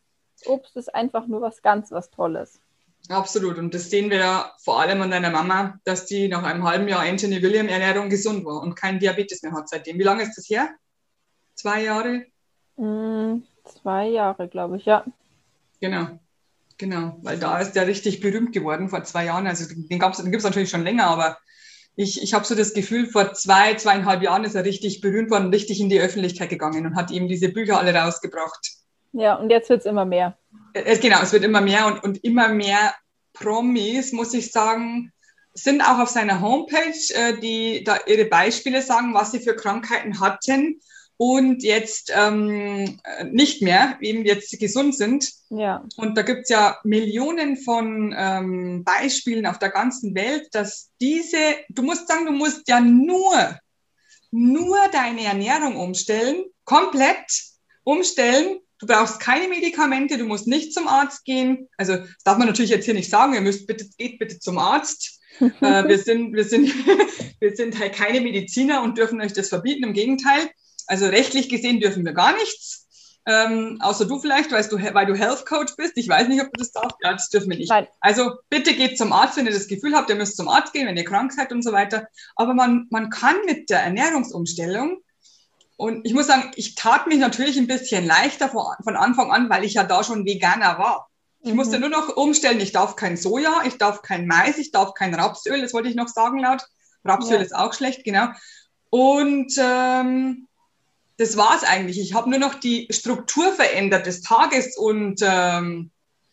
Das Obst ist einfach nur was ganz, was Tolles.
Absolut. Und das sehen wir ja vor allem an deiner Mama, dass die nach einem halben Jahr Anthony William Ernährung gesund war und keinen Diabetes mehr hat seitdem. Wie lange ist das her? Zwei Jahre?
Mm, zwei Jahre, glaube ich, ja.
Genau. Genau. Weil da ist der richtig berühmt geworden vor zwei Jahren. Also den, gab's, den gibt es natürlich schon länger, aber ich, ich habe so das Gefühl, vor zwei, zweieinhalb Jahren ist er richtig berühmt worden, richtig in die Öffentlichkeit gegangen und hat eben diese Bücher alle rausgebracht.
Ja, und jetzt wird es immer mehr.
Äh, genau, es wird immer mehr und, und immer mehr Promis, muss ich sagen, sind auch auf seiner Homepage, äh, die da ihre Beispiele sagen, was sie für Krankheiten hatten und jetzt ähm, nicht mehr, eben jetzt gesund sind.
Ja.
Und da gibt es ja Millionen von ähm, Beispielen auf der ganzen Welt, dass diese, du musst sagen, du musst ja nur, nur deine Ernährung umstellen, komplett umstellen. Du brauchst keine Medikamente, du musst nicht zum Arzt gehen. Also das darf man natürlich jetzt hier nicht sagen, ihr müsst bitte, geht bitte zum Arzt. äh, wir, sind, wir, sind, wir sind halt keine Mediziner und dürfen euch das verbieten, im Gegenteil. Also rechtlich gesehen dürfen wir gar nichts. Ähm, außer du vielleicht, weil du, weil du Health Coach bist. Ich weiß nicht, ob du das darfst. Ja, das dürfen wir nicht.
Nein.
Also bitte geht zum Arzt, wenn ihr das Gefühl habt, ihr müsst zum Arzt gehen, wenn ihr krank seid und so weiter. Aber man, man kann mit der Ernährungsumstellung, und ich muss sagen, ich tat mich natürlich ein bisschen leichter von, von Anfang an, weil ich ja da schon Veganer war. Ich
Mhm.
musste nur noch umstellen, ich darf kein Soja, ich darf kein Mais, ich darf kein Rapsöl, das wollte ich noch sagen laut. Rapsöl
Ja.
ist auch schlecht, genau. Und ähm, das war es eigentlich. Ich habe nur noch die Struktur verändert des Tages und, ähm,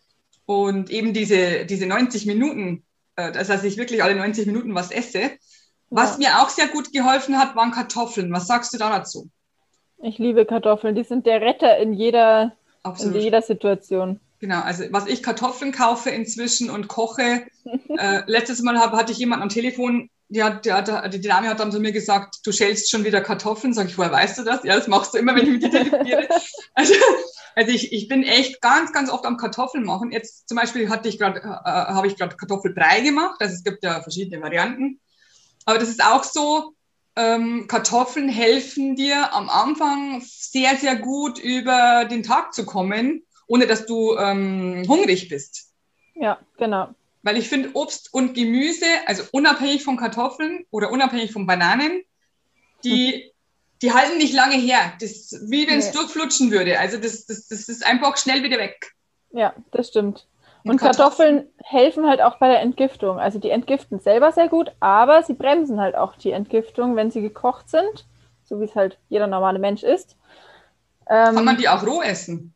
und eben diese, diese neunzig Minuten, äh, das heißt, ich wirklich alle neunzig Minuten was esse. Was
Ja.
mir auch sehr gut geholfen hat, waren Kartoffeln. Was sagst du da dazu?
Ich liebe Kartoffeln. Die sind der Retter in jeder,
Absolut.
in jeder Situation.
Genau, also was ich Kartoffeln kaufe inzwischen und koche. äh, letztes Mal hab, hatte ich jemanden am Telefon, die, hat, die, hat, die Dame hat dann zu mir gesagt, du schälst schon wieder Kartoffeln. Sag ich, woher weißt du das? Ja, das machst du immer, wenn ich mit dir telefoniere. Also, also ich, ich bin echt ganz, ganz oft am Kartoffeln machen. Jetzt zum Beispiel hatte ich grad, äh, habe ich gerade Kartoffelbrei gemacht. Also es gibt ja verschiedene Varianten. Aber das ist auch so, ähm, Kartoffeln helfen dir am Anfang sehr, sehr gut über den Tag zu kommen, ohne dass du ähm, hungrig bist.
Ja, genau.
Weil ich finde, Obst und Gemüse, also unabhängig von Kartoffeln oder unabhängig von Bananen, die, hm. die halten nicht lange her. Das ist wie wenn es nee. durchflutschen würde. Also das, das, das ist einfach schnell wieder weg.
Ja, das stimmt. Und, und Kartoffeln, Kartoffeln helfen halt auch bei der Entgiftung. Also die entgiften selber sehr gut, aber sie bremsen halt auch die Entgiftung, wenn sie gekocht sind, so wie es halt jeder normale Mensch isst.
Ähm, Kann man die auch roh essen?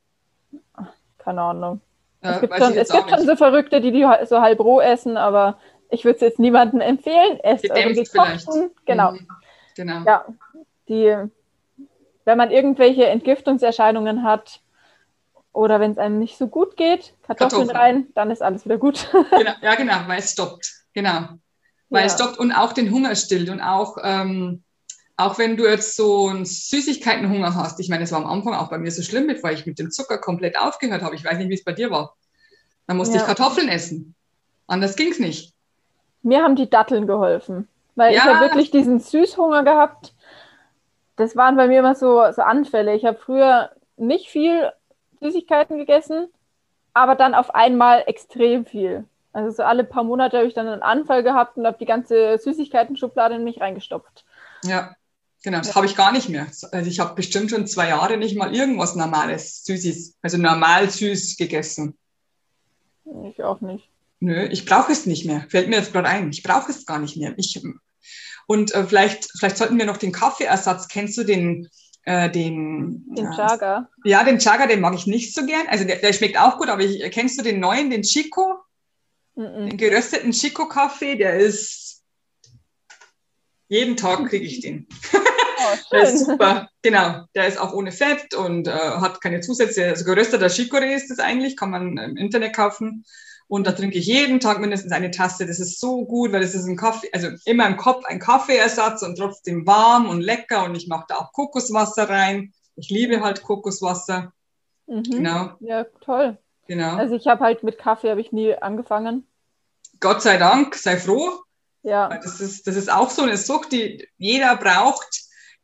Keine Ahnung.
Ja,
es gibt, schon, es gibt schon so Verrückte, die die so halb roh essen, aber ich würde es jetzt niemandem empfehlen. Esst eure gekochten. Genau.
Mhm. Genau.
Ja, die, wenn man irgendwelche Entgiftungserscheinungen hat, oder wenn es einem nicht so gut geht, Kartoffeln, Kartoffeln rein, dann ist alles wieder gut.
Genau, ja, genau, weil es stoppt. Genau. Weil ja. es stoppt und auch den Hunger stillt. Und auch, ähm, auch wenn du jetzt so einen Süßigkeitenhunger hast, ich meine, es war am Anfang auch bei mir so schlimm, bevor ich mit dem Zucker komplett aufgehört habe. Ich weiß nicht, wie es bei dir war. Dann musste ja. ich Kartoffeln essen. Anders ging es nicht.
Mir haben die Datteln geholfen. Weil ja. ich habe wirklich diesen Süßhunger gehabt. Das waren bei mir immer so, so Anfälle. Ich habe früher nicht viel Süßigkeiten gegessen, aber dann auf einmal extrem viel. Also so alle paar Monate habe ich dann einen Anfall gehabt und habe die ganze Süßigkeiten-Schublade in mich reingestopft.
Ja, genau, das ja. habe ich gar nicht mehr. Also ich habe bestimmt schon zwei Jahre nicht mal irgendwas Normales, Süßes, also normal süß gegessen.
Ich auch nicht.
Nö, ich brauche es nicht mehr. Fällt mir jetzt gerade ein. Ich brauche es gar nicht mehr. Ich, und äh, vielleicht, vielleicht sollten wir noch den Kaffeeersatz, kennst du den Äh, den
den Chaga.
Äh, ja, den Chaga, den mag ich nicht so gern. Also der, der schmeckt auch gut, aber ich, kennst du den neuen, den Chico? Mm-mm. Den gerösteten Chico-Kaffee, der ist jeden Tag kriege ich den. Oh, der ist super, genau. Der ist auch ohne Fett und äh, hat keine Zusätze. Also gerösteter Chicorée ist das eigentlich, kann man im Internet kaufen. Und da trinke ich jeden Tag mindestens eine Tasse. Das ist so gut, weil das ist ein Kaffee, also immer im Kopf ein Kaffeeersatz und trotzdem warm und lecker. Und ich mache da auch Kokoswasser rein. Ich liebe halt Kokoswasser.
Mhm.
Genau.
Ja, toll.
Genau.
Also ich habe halt mit Kaffee habe ich nie angefangen.
Gott sei Dank, sei froh.
Ja.
Weil das ist, das ist auch so eine Sucht, die jeder braucht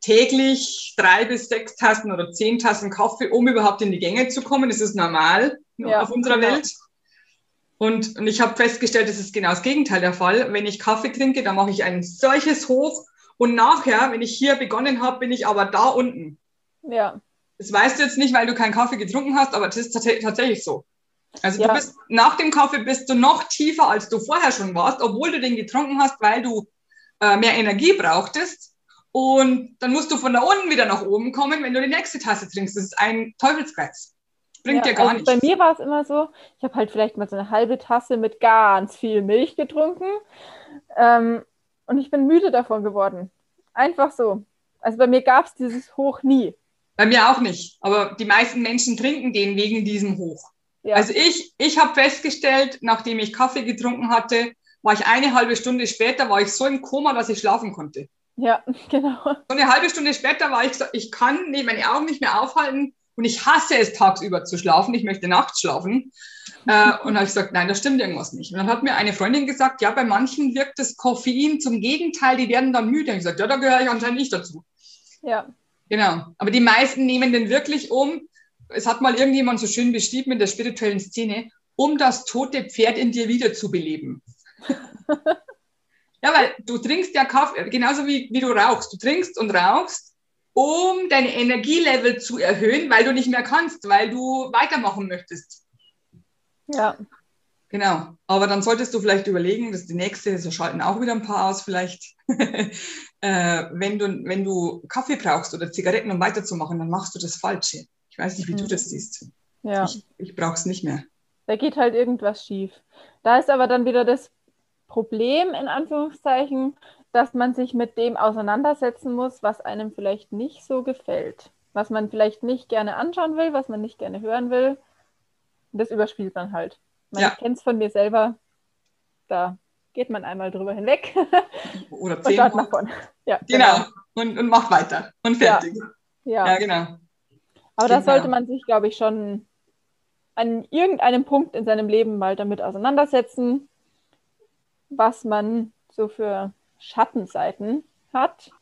täglich drei bis sechs Tassen oder zehn Tassen Kaffee, um überhaupt in die Gänge zu kommen. Das ist normal.
Ja,
auf unserer
genau.
Welt. Und, und ich habe festgestellt, das ist genau das Gegenteil der Fall. Wenn ich Kaffee trinke, dann mache ich ein solches Hoch. Und nachher, wenn ich hier begonnen habe, bin ich aber da unten.
Ja,
Das weißt du jetzt nicht, weil du keinen Kaffee getrunken hast, aber das ist tats- tatsächlich so. Also du
ja,
bist nach dem Kaffee bist du noch tiefer, als du vorher schon warst, obwohl du den getrunken hast, weil du äh, mehr Energie brauchtest. Und dann musst du von da unten wieder nach oben kommen, wenn du die nächste Tasse trinkst. Das ist ein Teufelskreis. Bringt
ja.
dir gar
Also bei
nichts.
mir war es immer so, ich habe halt vielleicht mal so eine halbe Tasse mit ganz viel Milch getrunken. Ähm, und ich bin müde davon geworden. Einfach so. Also bei mir gab es dieses Hoch nie.
Bei mir auch nicht. Aber die meisten Menschen trinken den wegen diesem Hoch.
Ja,
Also ich, ich habe festgestellt, nachdem ich Kaffee getrunken hatte, war ich eine halbe Stunde später, war ich so im Koma, dass ich schlafen konnte.
ja, genau.
So eine halbe Stunde später war ich so, ich kann nee, meine Augen nicht mehr aufhalten und ich hasse es, tagsüber zu schlafen. Ich möchte nachts schlafen. Äh, und habe ich gesagt, nein, da stimmt irgendwas nicht. Und dann hat mir eine Freundin gesagt, ja, bei manchen wirkt das Koffein zum Gegenteil, die werden dann müde. Und ich gesagt, ja, da gehöre ich anscheinend nicht dazu.
Ja,
Genau. Aber die meisten nehmen den wirklich um. Es hat mal irgendjemand so schön beschrieben in der spirituellen Szene, um das tote Pferd in dir wiederzubeleben. Ja, weil du trinkst ja Kaffee, genauso wie, wie du rauchst. Du trinkst und rauchst, um deine Energielevel zu erhöhen, weil du nicht mehr kannst, weil du weitermachen möchtest.
ja,
Genau. Aber dann solltest du vielleicht überlegen, das ist die nächste, so schalten auch wieder ein paar aus vielleicht. äh, wenn du, wenn du Kaffee brauchst oder Zigaretten, um weiterzumachen, dann machst du das Falsche. Ich weiß nicht, wie du das siehst.
ja.
Ich, ich brauche es nicht mehr.
Da geht halt irgendwas schief. Da ist aber dann wieder das Problem, in Anführungszeichen, dass man sich mit dem auseinandersetzen muss, was einem vielleicht nicht so gefällt. Was man vielleicht nicht gerne anschauen will, was man nicht gerne hören will. Und das überspielt man halt. Ich meine,
Ja,
ich kenne es von mir selber. Da geht man einmal drüber hinweg
oder
und schaut
zehnmal.
nach vorne. Ja,
Genau.
genau.
Und, und mach weiter. Und
Ja,
fertig.
ja.
Ja, genau.
Aber da sollte
Genau.
man sich, glaube ich, schon an irgendeinem Punkt in seinem Leben mal damit auseinandersetzen, was man so für Schattenseiten hat.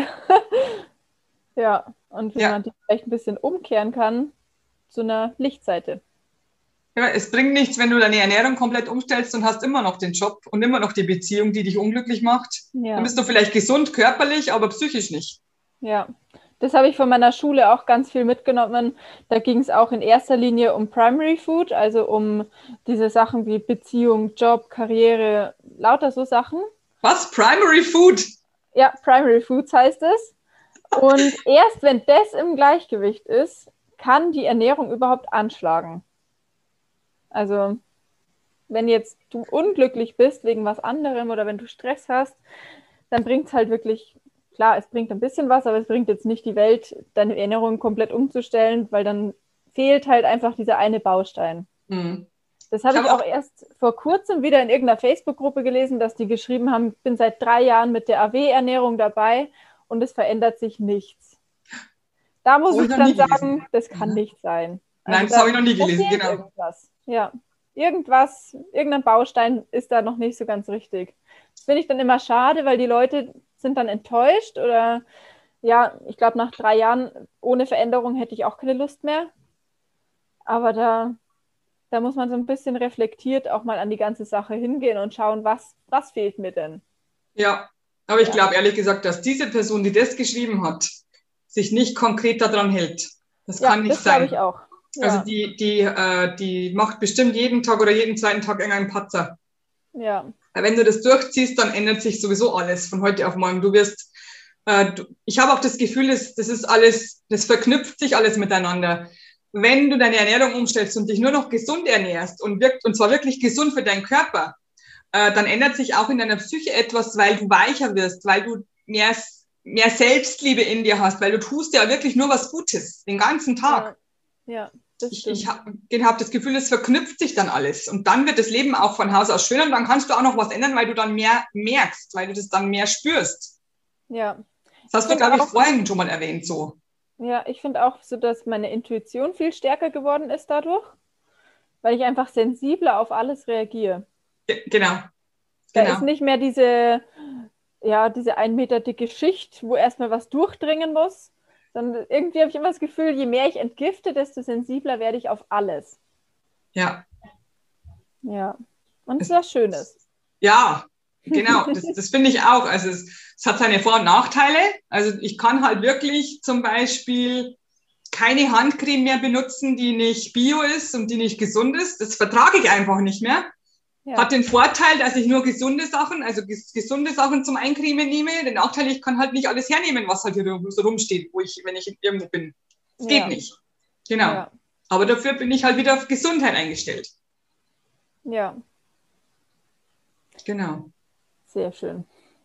Ja, und wie
Ja.
man die vielleicht ein bisschen umkehren kann zu einer Lichtseite.
Ja, es bringt nichts, wenn du deine Ernährung komplett umstellst und hast immer noch den Job und immer noch die Beziehung, die dich unglücklich macht. Dann
Ja,
bist du vielleicht gesund körperlich, aber psychisch nicht.
ja. Das habe ich von meiner Schule auch ganz viel mitgenommen. Da ging es auch in erster Linie um Primary Food, also um diese Sachen wie Beziehung, Job, Karriere, lauter so Sachen.
Was? Primary Food?
Ja, Primary Foods heißt es. Und erst wenn das im Gleichgewicht ist, kann die Ernährung überhaupt anschlagen. Also, wenn jetzt du unglücklich bist wegen was anderem oder wenn du Stress hast, dann bringt es halt wirklich, klar, es bringt ein bisschen was, aber es bringt jetzt nicht die Welt, deine Ernährung komplett umzustellen, weil dann fehlt halt einfach dieser eine Baustein.
Hm.
Das
Ich
habe ich
habe
auch
auch,
erst vor kurzem wieder in irgendeiner Facebook-Gruppe gelesen, dass die geschrieben haben, ich bin seit drei Jahren mit der A W-Ernährung dabei und es verändert sich nichts. Da
das
muss
habe ich
ich
noch
dann
nie gelesen.
sagen, das kann
Mhm.
nicht sein. Also
Nein, das
da,
habe ich noch nie
da
gelesen,
fehlt
genau.
irgendwas. Ja, irgendwas, irgendein Baustein ist da noch nicht so ganz richtig. Das finde ich dann immer schade, weil die Leute sind dann enttäuscht oder ja, ich glaube, nach drei Jahren ohne Veränderung hätte ich auch keine Lust mehr. Aber da, da muss man so ein bisschen reflektiert auch mal an die ganze Sache hingehen und schauen, was, was fehlt mir denn?
Ja, aber ich
Ja,
glaube ehrlich gesagt, dass diese Person, die das geschrieben hat, sich nicht konkret daran hält. Das
ja,
kann nicht
das glaube ich
sein.
auch.
Also
Ja,
die, die, äh, die macht bestimmt jeden Tag oder jeden zweiten Tag irgendeinen Patzer.
ja,
Weil wenn du das durchziehst, dann ändert sich sowieso alles von heute auf morgen. Du wirst, äh, du, ich habe auch das Gefühl, das, das ist alles, das verknüpft sich alles miteinander. Wenn du deine Ernährung umstellst und dich nur noch gesund ernährst und wirkt, und zwar wirklich gesund für deinen Körper, äh, dann ändert sich auch in deiner Psyche etwas, weil du weicher wirst, weil du mehr, mehr Selbstliebe in dir hast, weil du tust ja wirklich nur was Gutes den ganzen Tag.
ja, ja, das
Ich, ich
stimmt.
habe hab das Gefühl, es verknüpft sich dann alles. Und dann wird das Leben auch von Haus aus schöner und dann kannst du auch noch was ändern, weil du dann mehr merkst, weil du das dann mehr spürst.
Ja,
Das
ich
hast du,
finde
glaube ich,
auch,
vorhin schon mal erwähnt, so.
ja, ich finde auch so, dass meine Intuition viel stärker geworden ist dadurch, weil ich einfach sensibler auf alles reagiere.
Ge- Genau,
Da ist
genau.
nicht mehr diese, ja, diese ein Meter dicke Schicht, wo erstmal was durchdringen muss, sondern irgendwie habe ich immer das Gefühl, je mehr ich entgifte, desto sensibler werde ich auf alles.
Ja.
Ja. Und es ist was Schönes.
Ja, genau. Das, das finde ich auch. Also es, es hat seine Vor- und Nachteile. Also ich kann halt wirklich zum Beispiel keine Handcreme mehr benutzen, die nicht bio ist und die nicht gesund ist. Das vertrage ich einfach nicht mehr. Ja. Hat den Vorteil, dass ich nur gesunde Sachen, also ges gesunde Sachen zum Eincremen nehme. Den Nachteil, ich kann halt nicht alles hernehmen, was halt hier so rumsteht, wo ich, wenn ich irgendwo bin. Das ja. geht nicht. Genau. Ja. Aber dafür bin ich halt wieder auf Gesundheit eingestellt.
Ja.
Genau.
Sehr schön.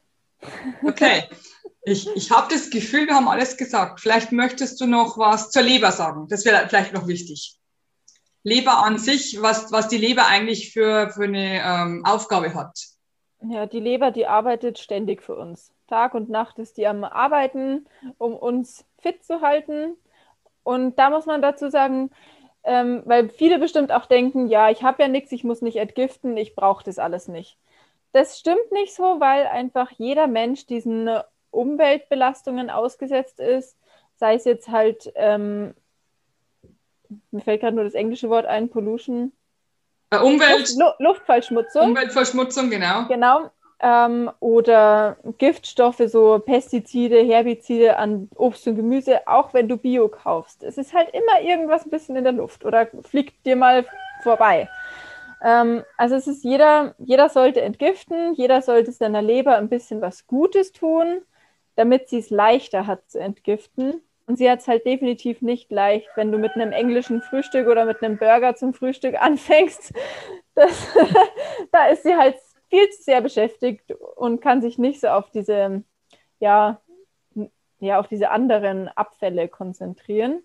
Okay. Ich, ich habe das Gefühl, wir haben alles gesagt. Vielleicht möchtest du noch was zur Leber sagen. Das wäre vielleicht noch wichtig. Leber an sich, was, was die Leber eigentlich für, für eine ähm, Aufgabe hat.
Ja, die Leber, die arbeitet ständig für uns. Tag und Nacht ist die am Arbeiten, um uns fit zu halten. Und da muss man dazu sagen, ähm, weil viele bestimmt auch denken, ja, ich habe ja nichts, ich muss nicht entgiften, ich brauche das alles nicht. Das stimmt nicht so, weil einfach jeder Mensch diesen Umweltbelastungen ausgesetzt ist, sei es jetzt halt, ähm, mir fällt gerade nur das englische Wort ein, Pollution.
Äh, Umwelt.
Luft, Luftverschmutzung.
Umweltverschmutzung, genau.
Genau. Ähm, oder Giftstoffe, so Pestizide, Herbizide an Obst und Gemüse, auch wenn du Bio kaufst. Es ist halt immer irgendwas ein bisschen in der Luft oder fliegt dir mal vorbei. Ähm, also es ist jeder, jeder sollte entgiften, jeder sollte seiner Leber ein bisschen was Gutes tun, damit sie es leichter hat zu entgiften. Und sie hat es halt definitiv nicht leicht, wenn du mit einem englischen Frühstück oder mit einem Burger zum Frühstück anfängst. Das, da ist sie halt viel zu sehr beschäftigt und kann sich nicht so auf diese, ja, ja, auf diese anderen Abfälle konzentrieren.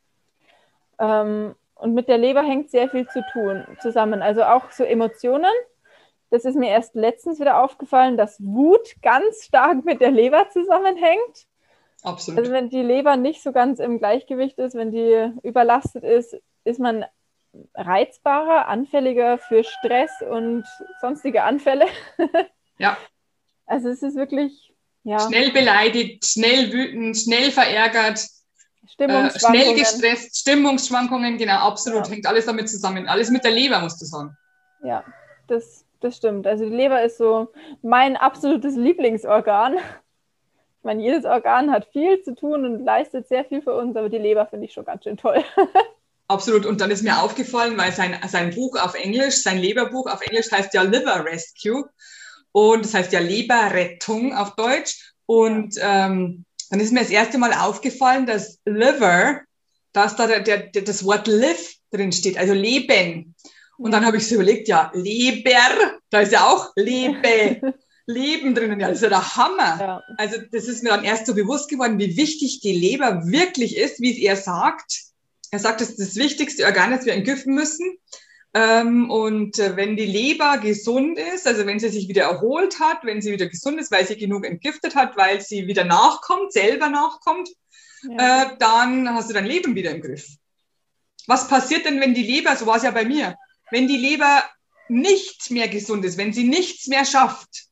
Ähm, und mit der Leber hängt sehr viel zu tun zusammen. Also auch so Emotionen. Das ist mir erst letztens wieder aufgefallen, dass Wut ganz stark mit der Leber zusammenhängt.
Absolut.
Also wenn die Leber nicht so ganz im Gleichgewicht ist, wenn die überlastet ist, ist man reizbarer, anfälliger für Stress und sonstige Anfälle.
Ja.
Also es ist wirklich, ja.
Schnell beleidigt, schnell wütend, schnell verärgert,
Stimmungsschwankungen.
Äh, schnell gestresst, Stimmungsschwankungen, genau, absolut. Ja. Hängt alles damit zusammen. Alles mit der Leber, musst du sagen.
Ja, das, das stimmt. Also die Leber ist so mein absolutes Lieblingsorgan. Ich meine, jedes Organ hat viel zu tun und leistet sehr viel für uns, aber die Leber finde ich schon ganz schön toll.
Absolut. Und dann ist mir aufgefallen, weil sein, sein Buch auf Englisch, sein Leberbuch auf Englisch heißt ja Liver Rescue und das heißt ja Leberrettung auf Deutsch. Und ja. ähm, dann ist mir das erste Mal aufgefallen, dass Liver, dass da der, der, das Wort live drin steht, also Leben. Und dann habe ich so überlegt, ja, Leber, da ist ja auch Lebe. Leben drinnen, ja, das ist ja der Hammer. Ja. Also das ist mir dann erst so bewusst geworden, wie wichtig die Leber wirklich ist, wie es er sagt. Er sagt, das ist das wichtigste Organ, das wir entgiften müssen. Ähm, und äh, wenn die Leber gesund ist, also wenn sie sich wieder erholt hat, wenn sie wieder gesund ist, weil sie genug entgiftet hat, weil sie wieder nachkommt, selber nachkommt, ja. äh, dann hast du dein Leben wieder im Griff. Was passiert denn, wenn die Leber, so war es ja bei mir, wenn die Leber nicht mehr gesund ist, wenn sie nichts mehr schafft?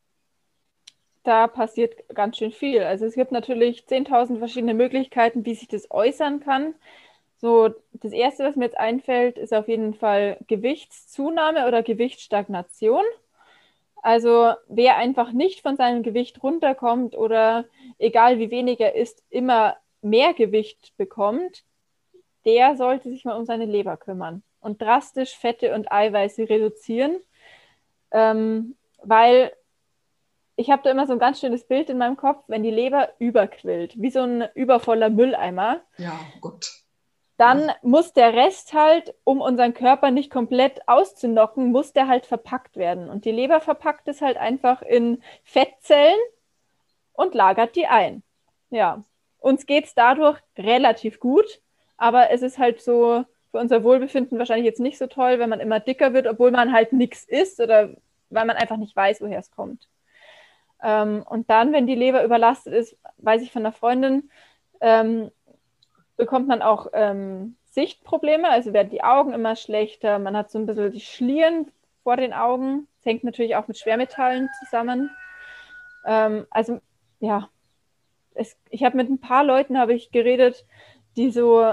Da passiert ganz schön viel. Also es gibt natürlich zehntausend verschiedene Möglichkeiten, wie sich das äußern kann. So, das Erste, was mir jetzt einfällt, ist auf jeden Fall Gewichtszunahme oder Gewichtsstagnation. Also wer einfach nicht von seinem Gewicht runterkommt oder egal wie wenig er isst, immer mehr Gewicht bekommt, der sollte sich mal um seine Leber kümmern und drastisch Fette und Eiweiße reduzieren, ähm, weil ich habe da immer so ein ganz schönes Bild in meinem Kopf, wenn die Leber überquillt, wie so ein übervoller Mülleimer.
Ja, gut.
Dann muss der Rest halt, um unseren Körper nicht komplett auszunocken, muss der halt verpackt werden. Und die Leber verpackt es halt einfach in Fettzellen und lagert die ein. Ja, uns geht es dadurch relativ gut, aber es ist halt so für unser Wohlbefinden wahrscheinlich jetzt nicht so toll, wenn man immer dicker wird, obwohl man halt nichts isst oder weil man einfach nicht weiß, woher es kommt. Ähm, und dann, wenn die Leber überlastet ist, weiß ich von einer Freundin, ähm, bekommt man auch ähm, Sichtprobleme, also werden die Augen immer schlechter, man hat so ein bisschen die Schlieren vor den Augen, das hängt natürlich auch mit Schwermetallen zusammen. Ähm, also ja, es, ich habe mit ein paar Leuten habe ich geredet, die so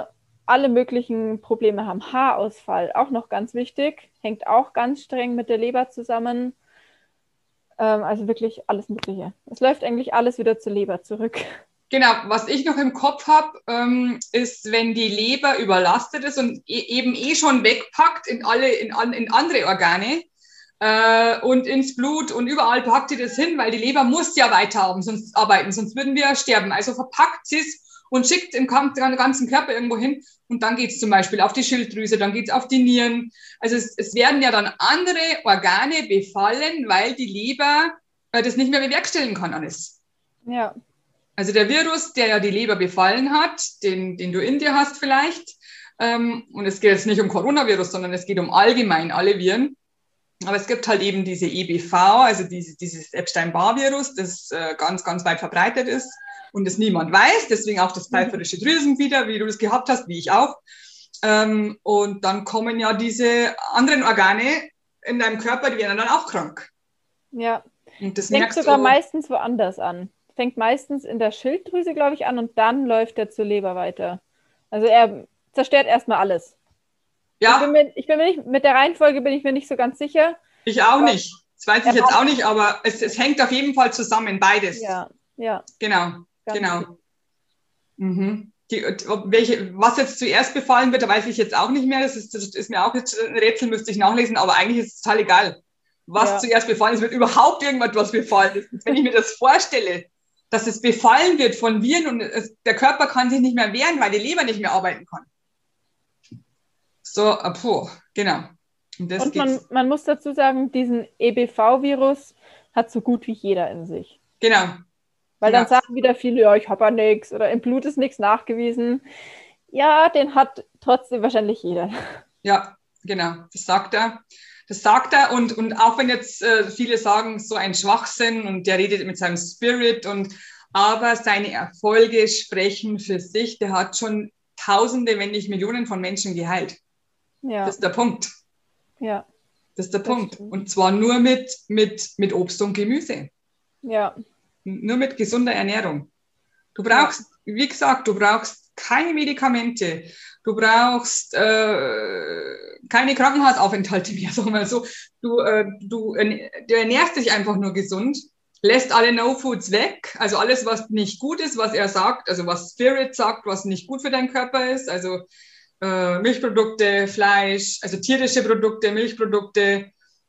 alle möglichen Probleme haben. Haarausfall, auch noch ganz wichtig, hängt auch ganz streng mit der Leber zusammen. Ähm, also wirklich alles Mögliche. Es läuft eigentlich alles wieder zur Leber zurück.
Genau, was ich noch im Kopf habe, ähm, ist, wenn die Leber überlastet ist und e- eben eh schon wegpackt in alle, in, in andere Organe äh, und ins Blut und überall packt sie das hin, weil die Leber muss ja weiter haben, sonst arbeiten, sonst würden wir sterben. Also verpackt sie es und schickt im ganzen Körper irgendwo hin und dann geht es zum Beispiel auf die Schilddrüse, dann geht es auf die Nieren. Also es, es werden ja dann andere Organe befallen, weil die Leber äh, das nicht mehr bewerkstelligen kann alles.
Ja.
Also der Virus, der ja die Leber befallen hat, den, den du in dir hast vielleicht, ähm, und es geht jetzt nicht um Coronavirus, sondern es geht um allgemein alle Viren, aber es gibt halt eben diese E B V, also diese, dieses Epstein-Barr-Virus, das äh, ganz, ganz weit verbreitet ist und das niemand weiß, deswegen auch das pfeiferische Drüsenfieber, wie du das gehabt hast, wie ich auch. Ähm, und dann kommen ja diese anderen Organe in deinem Körper, die werden dann auch krank.
Ja,
und das
fängt
merkst
sogar
du
meistens woanders an. Fängt meistens in der Schilddrüse, glaube ich, an und dann läuft er zur Leber weiter. Also er zerstört erstmal alles.
Ja.
Ich bin mir, ich bin mir nicht, mit der Reihenfolge bin ich mir nicht so ganz sicher.
Ich auch nicht. Das weiß ich jetzt auch nicht, aber es, es hängt auf jeden Fall zusammen, beides.
Ja, ja.
Genau,
Ganz
genau.
gut.
Mhm. Die, ob welche, was jetzt zuerst befallen wird, da weiß ich jetzt auch nicht mehr. Das ist, das ist mir auch jetzt ein Rätsel, müsste ich nachlesen, aber eigentlich ist es total egal, was
Ja.
zuerst befallen ist. Wird überhaupt irgendwas befallen. Wenn ich mir das vorstelle, dass es befallen wird von Viren und es, der Körper kann sich nicht mehr wehren, weil die Leber nicht mehr arbeiten kann. So, puh, genau. Und, das
Und man,
geht's.
man muss dazu sagen, diesen E B V-Virus hat so gut wie jeder in sich.
Genau.
Weil
genau.
dann sagen wieder viele, ja, ich habe ja nichts oder im Blut ist nichts nachgewiesen. Ja, den hat trotzdem wahrscheinlich jeder.
Ja, genau. Das sagt er. Das sagt er und, und auch wenn jetzt äh, viele sagen, so ein Schwachsinn und der redet mit seinem Spirit und aber seine Erfolge sprechen für sich. Der hat schon Tausende, wenn nicht Millionen von Menschen geheilt.
Ja.
Das ist der Punkt.
Ja.
Das ist der
Das
Punkt.
stimmt.
Und zwar nur mit, mit, mit Obst und Gemüse.
Ja.
Nur mit gesunder Ernährung. Du brauchst, ja. wie gesagt, du brauchst keine Medikamente. Du brauchst äh, keine Krankenhausaufenthalte mehr, sagen wir mal so. Du, äh, du, du ernährst dich einfach nur gesund, lässt alle No-Foods weg, also alles, was nicht gut ist, was er sagt, also was Spirit sagt, was nicht gut für deinen Körper ist, also äh, Milchprodukte, Fleisch, also tierische Produkte, Milchprodukte,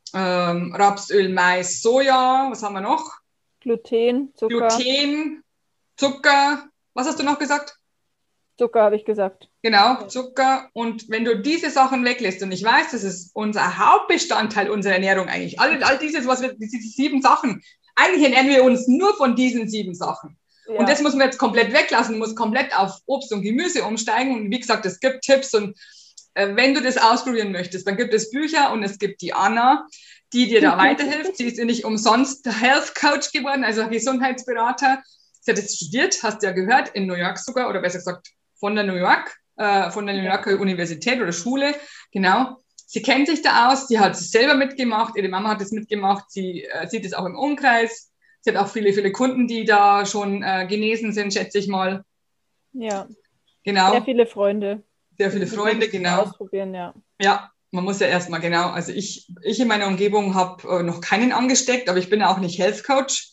ähm, Rapsöl, Mais, Soja, was haben wir noch?
Gluten, Zucker.
Gluten, Zucker, was hast du noch gesagt?
Zucker habe ich gesagt.
Genau, Zucker. Und wenn du diese Sachen weglässt, und ich weiß, das ist unser Hauptbestandteil unserer Ernährung eigentlich, all, all dieses, was wir, diese sieben Sachen, eigentlich ernähren wir uns nur von diesen sieben Sachen. Ja. Und das muss man jetzt komplett weglassen, muss komplett auf Obst und Gemüse umsteigen. Und wie gesagt, es gibt Tipps und äh, wenn du das ausprobieren möchtest, dann gibt es Bücher und es gibt die Anna, die dir da weiterhilft. Sie ist ja nicht umsonst Health Coach geworden, also Gesundheitsberater. Sie hat es studiert, hast du ja gehört, in New York sogar, oder besser gesagt von der New York, äh, von der New Yorker Universität oder Schule, genau. Sie kennt sich da aus, sie hat es selber mitgemacht, ihre Mama hat es mitgemacht, sie äh, sieht es auch im Umkreis. Sie hat auch viele, viele Kunden, die da schon äh, genesen sind, schätze ich mal.
Ja,
genau.
Sehr viele Freunde.
Sehr viele Freunde, genau.
Ausprobieren, ja.
Ja, man muss ja erstmal, genau. Also ich, ich in meiner Umgebung habe äh, noch keinen angesteckt, aber ich bin auch nicht Health Coach.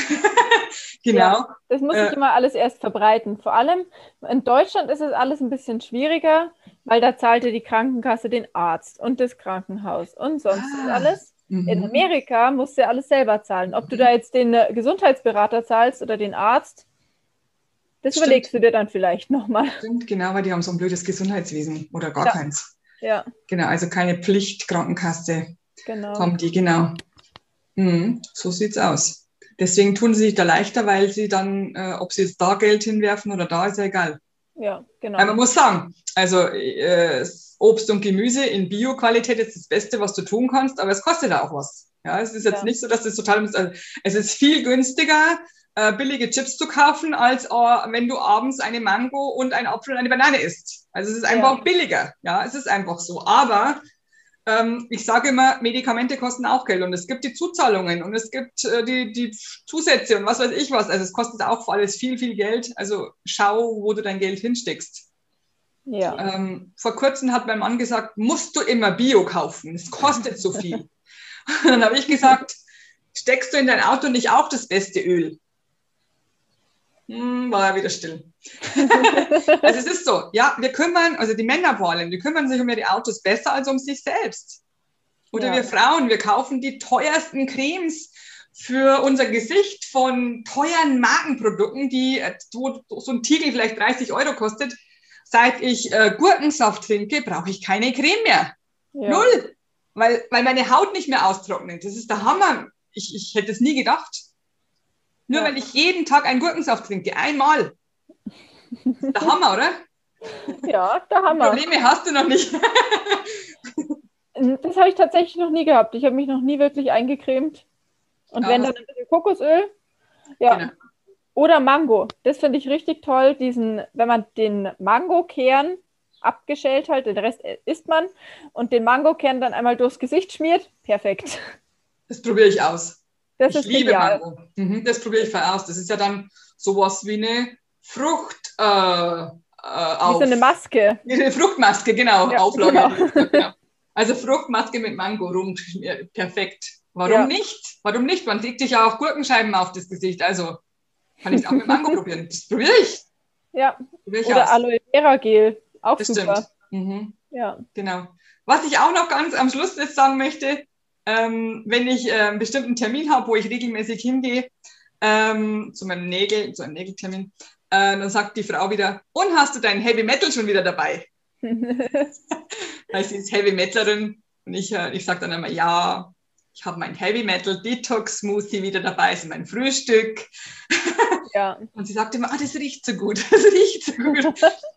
Genau.
Ja, das muss
Äh,
sich immer alles erst verbreiten. Vor allem in Deutschland ist es alles ein bisschen schwieriger, weil da zahlte die Krankenkasse den Arzt und das Krankenhaus und sonst
Ah,
alles.
mhm.
In Amerika musst du ja alles selber zahlen. Ob du da jetzt den äh, Gesundheitsberater zahlst oder den Arzt, das
Stimmt.
überlegst du dir dann vielleicht nochmal.
Stimmt, genau, weil die haben so ein blödes Gesundheitswesen oder gar
Ja.
keins.
Ja,
Genau, also keine Pflichtkrankenkasse
genau.
haben die, genau. Mhm, so sieht's aus. Deswegen tun sie sich da leichter, weil sie dann, äh, ob sie jetzt da Geld hinwerfen oder da, ist ja egal.
Ja, genau.
Aber man muss sagen, also äh, Obst und Gemüse in Bio-Qualität ist das Beste, was du tun kannst, aber es kostet auch was. Ja, es ist jetzt
Ja.
nicht so, dass das total, also es ist viel günstiger, äh, billige Chips zu kaufen, als äh, wenn du abends eine Mango und ein Apfel und eine Banane isst. Also es ist einfach
Ja.
billiger. Ja, es ist einfach so. Aber ähm, ich sage immer, Medikamente kosten auch Geld und es gibt die Zuzahlungen und es gibt äh, die, die Zusätze und was weiß ich was. Also es kostet auch alles viel, viel Geld. Also schau, wo du dein Geld hinsteckst.
Ja.
Ähm, vor kurzem hat mein Mann gesagt, musst du immer Bio kaufen, es kostet so viel. Und dann habe ich gesagt, steckst du in dein Auto nicht auch das beste Öl? Hm, war er wieder still. Also es ist so, ja, wir kümmern, also die Männer vor allem, die kümmern sich um ihre Autos besser als um sich selbst. Oder
Ja.
wir Frauen, wir kaufen die teuersten Cremes für unser Gesicht von teuren Markenprodukten, die wo so ein Tiegel vielleicht dreißig Euro kostet. Seit ich äh, Gurkensaft trinke, brauche ich keine Creme mehr.
Ja.
Null. Weil, weil meine Haut nicht mehr austrocknet. Das ist der Hammer. Ich, ich hätte es nie gedacht. Nur
Ja.
weil ich jeden Tag einen Gurkensaft trinke. Einmal. Der Hammer, oder?
Ja, da haben wir.
Probleme hast du noch nicht.
Das habe ich tatsächlich noch nie gehabt. Ich habe mich noch nie wirklich eingecremt. Und
Ja,
wenn
was-
dann ein bisschen Kokosöl. Ja.
Genau.
Oder Mango. Das finde ich richtig toll. Diesen, wenn man den Mangokern abgeschält hat, den Rest isst man und den Mangokern dann einmal durchs Gesicht schmiert. Perfekt.
Das probiere ich aus.
Das
Ich
ist
liebe
genial.
Mango. Mhm, das probiere ich voll aus. Das ist ja dann sowas wie eine Frucht äh, äh,
Wie
auf.
so eine Maske.
Wie eine Fruchtmaske, genau.
Ja,
Auflage.
genau.
Genau. Also Fruchtmaske mit Mango rum. Perfekt. Warum
Ja.
nicht? Warum nicht? Man legt sich ja auch Gurkenscheiben auf das Gesicht. Also kann ich es auch mit Mango probieren. Das probiere ich.
Ja.
Probiere ich
Oder
aus.
Aloe Vera Gel. Auch
Das
super.
stimmt. Mhm.
Ja.
Genau. Was ich auch noch ganz am Schluss jetzt sagen möchte, ähm, wenn ich äh, einen bestimmten Termin habe, wo ich regelmäßig hingehe, ähm, zu meinem Nägel, zu einem Nägeltermin, äh, dann sagt die Frau wieder, und hast du deinen Heavy Metal schon wieder dabei? Weil sie ist Heavy Metalerin und ich, äh, ich sage dann immer, ja, ich habe mein Heavy Metal Detox Smoothie wieder dabei, ist mein Frühstück.
Ja.
Und sie sagt immer, ah, das riecht so gut, das riecht so gut.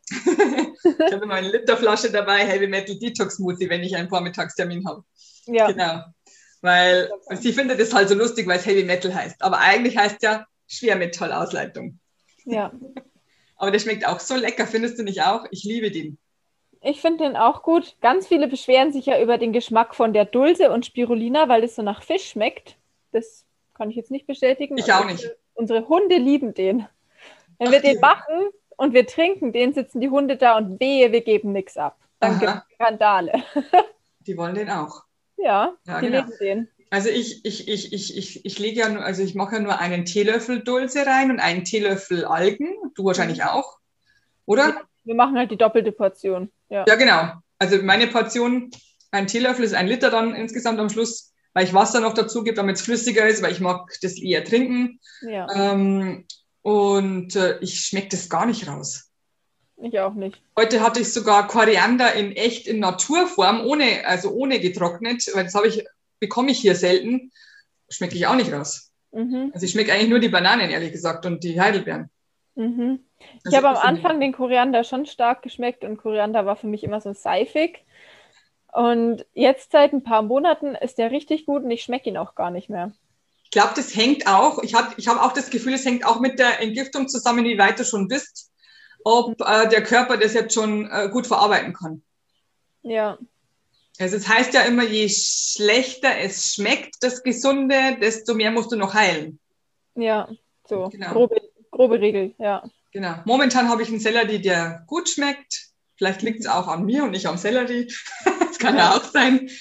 Ich habe immer eine Literflasche dabei, Heavy Metal Detox Smoothie, wenn ich einen Vormittagstermin habe.
Ja.
Genau. Weil sie findet es halt so lustig, weil es Heavy Metal heißt. Aber eigentlich heißt es ja Schwermetallausleitung.
Ja.
Aber der schmeckt auch so lecker, findest du nicht auch? Ich liebe den.
Ich finde den auch gut. Ganz viele beschweren sich ja über den Geschmack von der Dulse und Spirulina, weil es so nach Fisch schmeckt. Das kann ich jetzt nicht bestätigen.
Ich auch
Und
nicht.
Unsere Hunde lieben den. Wenn
Ach,
wir den
die-
machen und wir trinken den, sitzen die Hunde da und wehe, wir geben nichts ab. Dann gibt
Aha.
es Skandale.
Die wollen den auch.
Ja,
Ja,
die
genau.
lieben den.
Also ich, ich, ich, ich, ich, ich lege ja nur, also ich mache ja nur einen Teelöffel Dulce rein und einen Teelöffel Algen. Du wahrscheinlich auch, oder?
Ja, wir machen halt die doppelte Portion. Ja.
Ja, genau. Also meine Portion, ein Teelöffel ist ein Liter dann insgesamt am Schluss, weil ich Wasser noch dazu gebe, damit es flüssiger ist, weil ich mag das eher trinken.
Ja,
Ähm, und äh, ich schmecke das gar nicht raus.
ich auch nicht.
Heute hatte ich sogar Koriander in echt in Naturform, ohne, also ohne getrocknet, weil das habe ich, bekomme ich hier selten. Schmecke ich auch nicht raus.
Mhm.
Also ich schmecke eigentlich nur die Bananen, ehrlich gesagt, und die Heidelbeeren.
Mhm. Ich
Also
habe am
das sind-
Anfang den Koriander schon stark geschmeckt und Koriander war für mich immer so seifig. Und jetzt seit ein paar Monaten ist der richtig gut und ich schmecke ihn auch gar nicht mehr.
Ich glaube, das hängt auch, ich habe ich hab auch das Gefühl, es hängt auch mit der Entgiftung zusammen, wie weit du schon bist, ob äh, der Körper das jetzt schon äh, gut verarbeiten kann.
Ja,
Also es heißt ja immer, je schlechter es schmeckt, das Gesunde, desto mehr musst du noch heilen.
ja, so
Genau.
grobe, grobe Regel, ja.
Genau. Momentan habe ich einen Sellerie, der gut schmeckt. Vielleicht liegt es auch an mir und nicht am Sellerie. Das kann ja auch sein.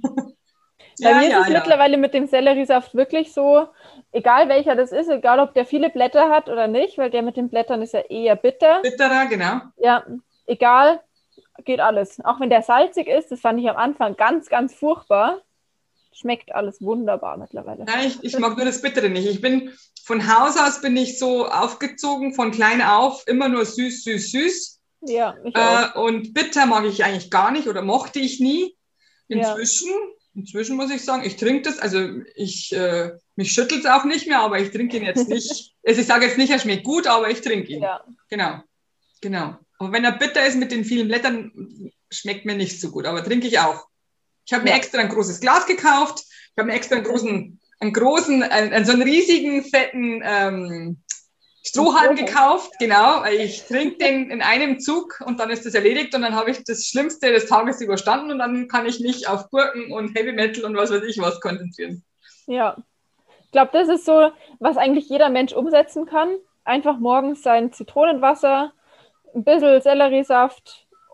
Bei
Ja,
mir
ja,
ist es
ja.
mittlerweile mit dem Selleriesaft wirklich so, egal welcher das ist, egal ob der viele Blätter hat oder nicht, weil der mit den Blättern ist ja eher bitter.
Bitterer, genau.
Ja, egal, geht alles. Auch wenn der salzig ist, das fand ich am Anfang ganz, ganz furchtbar. Schmeckt alles wunderbar mittlerweile.
Nein, ich, ich mag nur das Bittere nicht. Ich bin von Haus aus bin ich so aufgezogen, von klein auf, immer nur süß, süß, süß.
Ja, ich auch.
Äh, und bitter mag ich eigentlich gar nicht oder mochte ich nie.
Ja.
Inzwischen, inzwischen muss ich sagen, ich trinke das, also ich, äh, mich schüttelt es auch nicht mehr, aber ich trinke ihn jetzt nicht. Also ich sage jetzt nicht, er schmeckt gut, aber ich trinke ihn.
Ja.
Genau, genau. Aber wenn er bitter ist mit den vielen Blättern, schmeckt mir nicht so gut, aber trinke ich auch. Ich habe mir
Ja.
extra ein großes Glas gekauft, ich habe mir extra einen großen, einen großen, einen, einen, so einen riesigen, fetten ähm, Strohhalm
Strohhalm.
gekauft, genau, weil ich trinke den in einem Zug und dann ist das erledigt und dann habe ich das Schlimmste des Tages überstanden und dann kann ich mich auf Gurken und Heavy Metal und was weiß ich was konzentrieren.
Ja. Ich glaube, das ist so, was eigentlich jeder Mensch umsetzen kann. Einfach morgens sein Zitronenwasser, ein bisschen Selleriesaft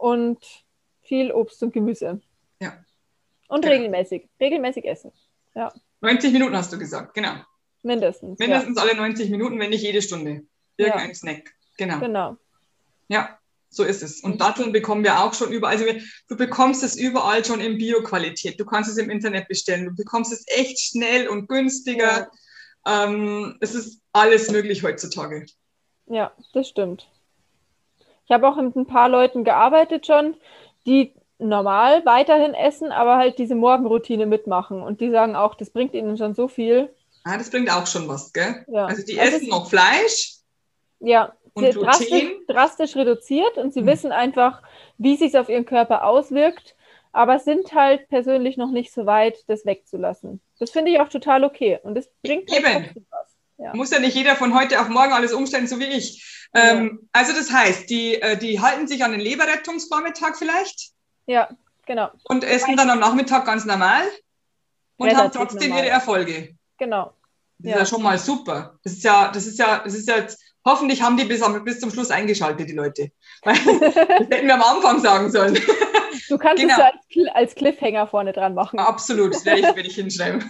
und viel Obst und Gemüse.
Ja.
Und
ja.
regelmäßig, regelmäßig essen. Ja.
neunzig Minuten hast du gesagt, genau.
Mindestens.
Mindestens
ja.
alle neunzig Minuten, wenn nicht jede Stunde. Irgendein
ja.
Snack. Genau.
Genau.
Ja, so ist es. Und Datteln bekommen wir auch schon überall. Also wir, du bekommst es überall schon in Bio-Qualität. Du kannst es im Internet bestellen. Du bekommst es echt schnell und günstiger. Ja. Ähm, es ist alles möglich heutzutage.
Ja, das stimmt. Ich habe auch mit ein paar Leuten gearbeitet schon, die normal weiterhin essen, aber halt diese Morgenroutine mitmachen. Und die sagen auch, das bringt ihnen schon so viel.
Ah, das bringt auch schon was, gell?
Ja.
Also die
also
essen noch Fleisch.
Ja,
und
drastisch, drastisch reduziert und sie hm. wissen einfach, wie es sich auf ihren Körper auswirkt, aber sind halt persönlich noch nicht so weit, das wegzulassen. Das finde ich auch total okay und das bringt halt trotzdem was.
Ja. Muss ja nicht jeder von heute auf morgen alles umstellen, so wie ich. Ja. Ähm, also das heißt, die, die halten sich an den Leberrettungsvormittag vielleicht.
Ja, genau.
Und essen dann am Nachmittag ganz normal und Relativ haben trotzdem normal. ihre Erfolge.
Genau.
Das ja. ist ja schon mal super. Das ist ja, das ist ja, das ist ja jetzt, hoffentlich haben die bis, bis zum Schluss eingeschaltet, die Leute. Das hätten wir am Anfang sagen sollen.
Du kannst genau. es ja als, als Cliffhanger vorne dran machen.
Absolut, das werde ich, werde ich hinschreiben.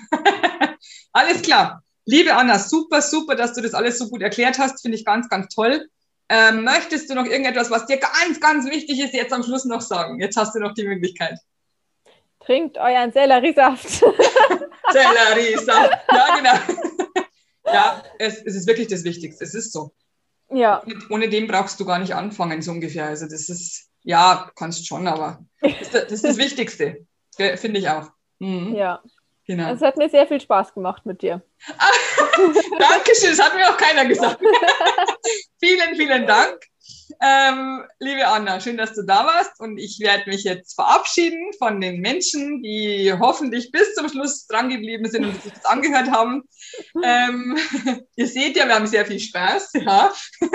Alles klar. Liebe Anna, super, super, dass du das alles so gut erklärt hast. Finde ich ganz, ganz toll. Ähm, möchtest du noch irgendetwas, was dir ganz, ganz wichtig ist, jetzt am Schluss noch sagen? Jetzt hast du noch die Möglichkeit.
Trinkt euren Selleriesaft.
Selleriesaft, ja genau. Ja, es, es ist wirklich das Wichtigste, es ist so.
Ja.
Ohne, ohne den brauchst du gar nicht anfangen, so ungefähr. Also das ist, ja, kannst schon, aber das ist das, ist das Wichtigste, finde ich auch. Mhm.
Ja.
Genau.
Es hat mir sehr viel Spaß gemacht mit dir.
Dankeschön, das hat mir auch keiner gesagt. Vielen, vielen Dank. Ähm, liebe Anna, schön, dass du da warst und ich werde mich jetzt verabschieden von den Menschen, die hoffentlich bis zum Schluss dran geblieben sind und sich das angehört haben. Ähm, ihr seht ja, wir haben sehr viel Spaß, ja.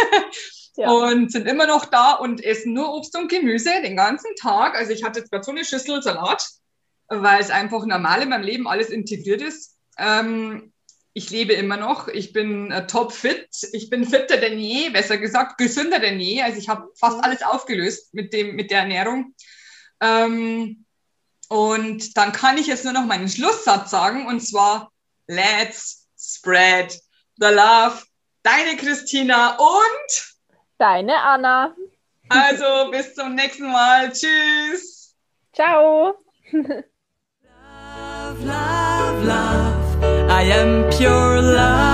Ja. Und sind immer noch da und essen nur Obst und Gemüse den ganzen Tag. Also ich hatte jetzt gerade so eine Schüssel Salat, weil es einfach normal in meinem Leben alles integriert ist. Ähm, Ich lebe immer noch, ich bin äh, top fit, ich bin fitter denn je, besser gesagt, gesünder denn je. Also ich habe fast alles aufgelöst mit, dem, mit der Ernährung. Ähm, und dann kann ich jetzt nur noch meinen Schlusssatz sagen, und zwar, let's spread the love. Deine Christina und
deine Anna.
Also bis zum nächsten Mal. Tschüss.
Ciao.
Love, love, love. I am pure love.